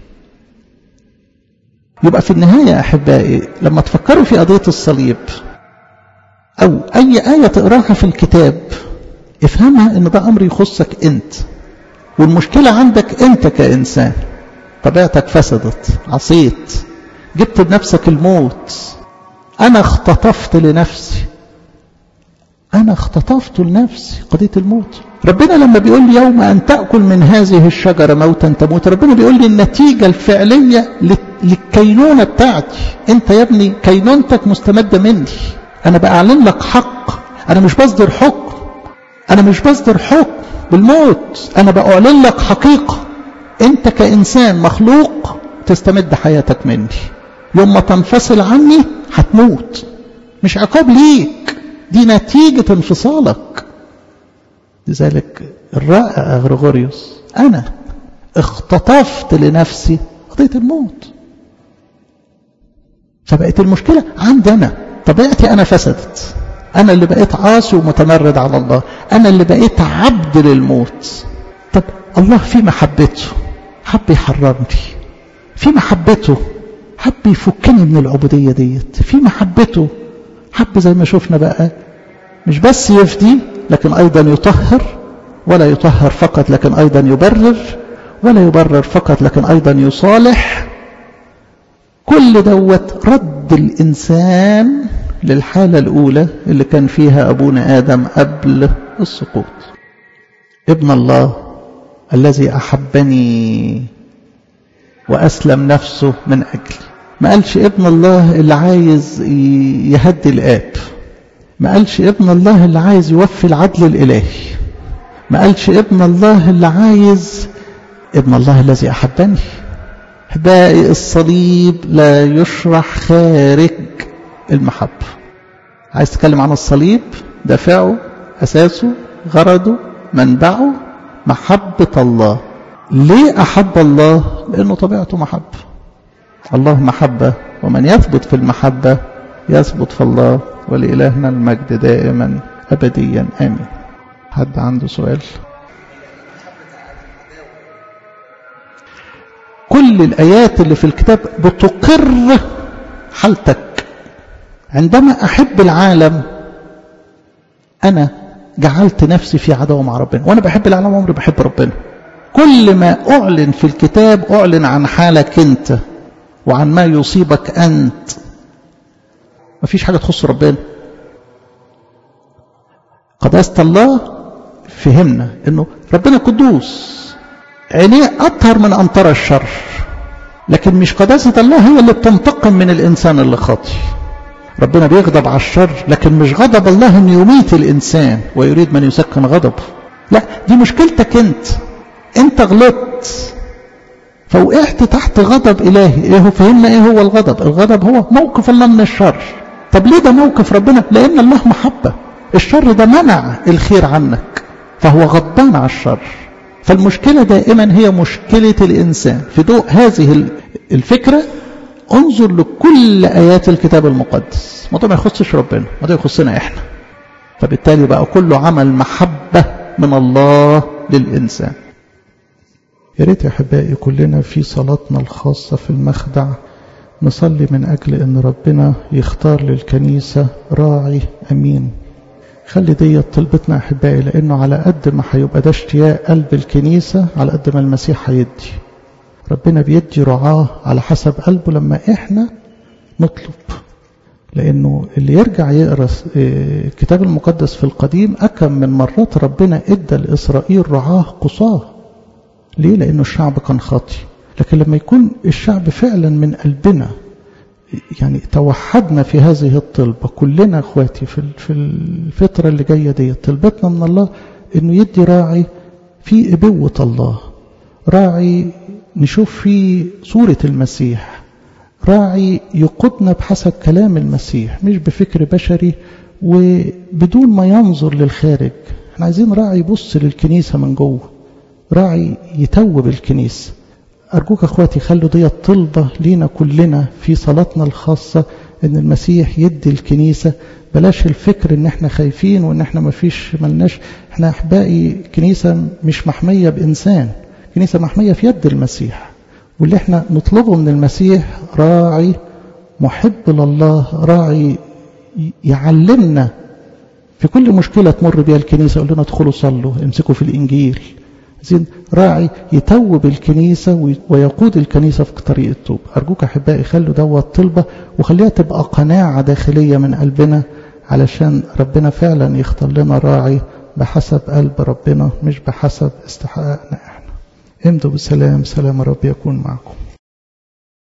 [SPEAKER 1] يبقى في النهاية أحبائي لما تفكروا في قضية الصليب أو أي آية تقراها في الكتاب افهمها إن ده أمر يخصك أنت، والمشكلة عندك أنت كإنسان. طبيعتك فسدت، عصيت، جبت بنفسك الموت. أنا اختطفت لنفسي، أنا اختطفت لنفسي قضية الموت. ربنا لما بيقول لي يوم أن تأكل من هذه الشجرة موتا تموت، ربنا بيقول لي النتيجة الفعلية للكينونة بتاعتي. أنت يا ابني كينونتك مستمدة مني. أنا بأعلن لك حق، أنا مش بصدر حكم، أنا مش بصدر حكم بالموت، أنا بأعلن لك حقيقة. أنت كإنسان مخلوق تستمد حياتك مني. يوم ما تنفصل عني هتموت، مش عقاب ليك، دي نتيجة انفصالك. لذلك الرائع غريغوريوس أنا اختطفت لنفسي قضية الموت. فبقت المشكلة عندي أنا، طبيعتي أنا فسدت، أنا اللي بقيت عاصي ومتمرد على الله، أنا اللي بقيت عبد للموت. طب الله في محبته حب يحررني، في محبته حب يفكني من العبودية ديت، في محبته حب زي ما شفنا بقى مش بس يفدي لكن أيضا يطهر، ولا يطهر فقط لكن أيضا يبرر، ولا يبرر فقط لكن أيضا يصالح. كل دوت رد الإنسان للحالة الأولى اللي كان فيها أبونا آدم قبل السقوط. ابن الله الذي أحبني وأسلم نفسه من أجلي. ما قالش ابن الله اللي عايز يهدي الآب، ما قالش ابن الله اللي عايز يوفي العدل الإلهي، ما قالش ابن الله اللي عايز، ابن الله الذي أحبني. باقي الصليب لا يشرح خارج المحبة. عايز تتكلم عن الصليب، دافعه، أساسه، غرضه، منبعه محبة الله. ليه أحب الله؟ لأنه طبيعته محبة. الله محبة، ومن يثبت في المحبة يثبت في الله، ولإلهنا المجد دائما أبديا آمين. حد عنده سؤال؟ كل الآيات اللي في الكتاب بتقر حالتك. عندما أحب العالم أنا جعلت نفسي في عداوة مع ربنا، وأنا بحب العالم عمري بحب ربنا. كل ما أعلن في الكتاب أعلن عن حالك أنت وعن ما يصيبك أنت. ما فيش حاجة تخص ربنا. قداسة الله فهمنا أنه ربنا قدوس، عينيه أطهر من أمطار الشر، لكن مش قداسة الله هي اللي بتنتقم من الإنسان اللي خاطي. ربنا بيغضب على الشر، لكن مش غضب الله أن يميت الإنسان ويريد من يسكن غضبه. لا، دي مشكلتك أنت. أنت غلطت فوقعت تحت غضب إلهي. إيه هو؟ فهمنا إيه هو الغضب؟ الغضب هو موقف الله من الشر. طب ليه ده موقف ربنا؟ لأن الله محبة. الشر ده منع الخير عنك، فهو غضبان على الشر. فالمشكلة دائما هي مشكلة الإنسان. في ضوء هذه الفكرة انظر لكل آيات الكتاب المقدس. موضوع ما يخصش ربنا، موضوع يخصنا إحنا. فبالتالي بقى كله عمل محبة من الله للإنسان. يا ريت يا أحبائي كلنا في صلاتنا الخاصة في المخدع نصلي من أجل أن ربنا يختار للكنيسة راعي أمين. خلي دي طلبتنا أحبائي، لأنه على قد ما هيبقى ده اشتياق قلب الكنيسة على قد ما المسيح هيدي. ربنا بيدي رعاه على حسب قلبه لما إحنا نطلب. لأنه اللي يرجع يقرأ الكتاب المقدس في القديم أكم من مرات ربنا إدى لإسرائيل رعاه قصاه. ليه؟ لأنه الشعب كان خاطي. لكن لما يكون الشعب فعلا من قلبنا، يعني توحدنا في هذه الطلبة كلنا اخواتي في الفترة اللي جاية دي، طلبتنا من الله انه يدي راعي في ابوة الله، راعي نشوف فيه صورة المسيح، راعي يقودنا بحسب كلام المسيح مش بفكر بشري وبدون ما ينظر للخارج. احنا عايزين راعي يبص للكنيسة من جوه، راعي يتوب الكنيسة. أرجوك أخواتي خلوا دي طلبة لينا كلنا في صلاتنا الخاصة، إن المسيح يدي الكنيسة. بلاش الفكر إن إحنا خايفين وإن إحنا ما فيش ملناش. إحنا أحبائي كنيسة مش محمية بإنسان، كنيسة محمية في يد المسيح. واللي إحنا نطلبه من المسيح راعي محب لله، راعي يعلمنا في كل مشكلة تمر بها الكنيسة. يقول لنا ادخلوا صلوا، امسكوا في الإنجيل. زين راعي يتوب الكنيسة ويقود الكنيسة في طريق التوب. أرجوك أحبائي خلوا دوت طلبة، وخليها تبقى قناعة داخلية من قلبنا، علشان ربنا فعلا يختار لنا راعي بحسب قلب ربنا، مش بحسب استحقاقنا احنا. امضوا بسلام، سلام الرب يكون معكم.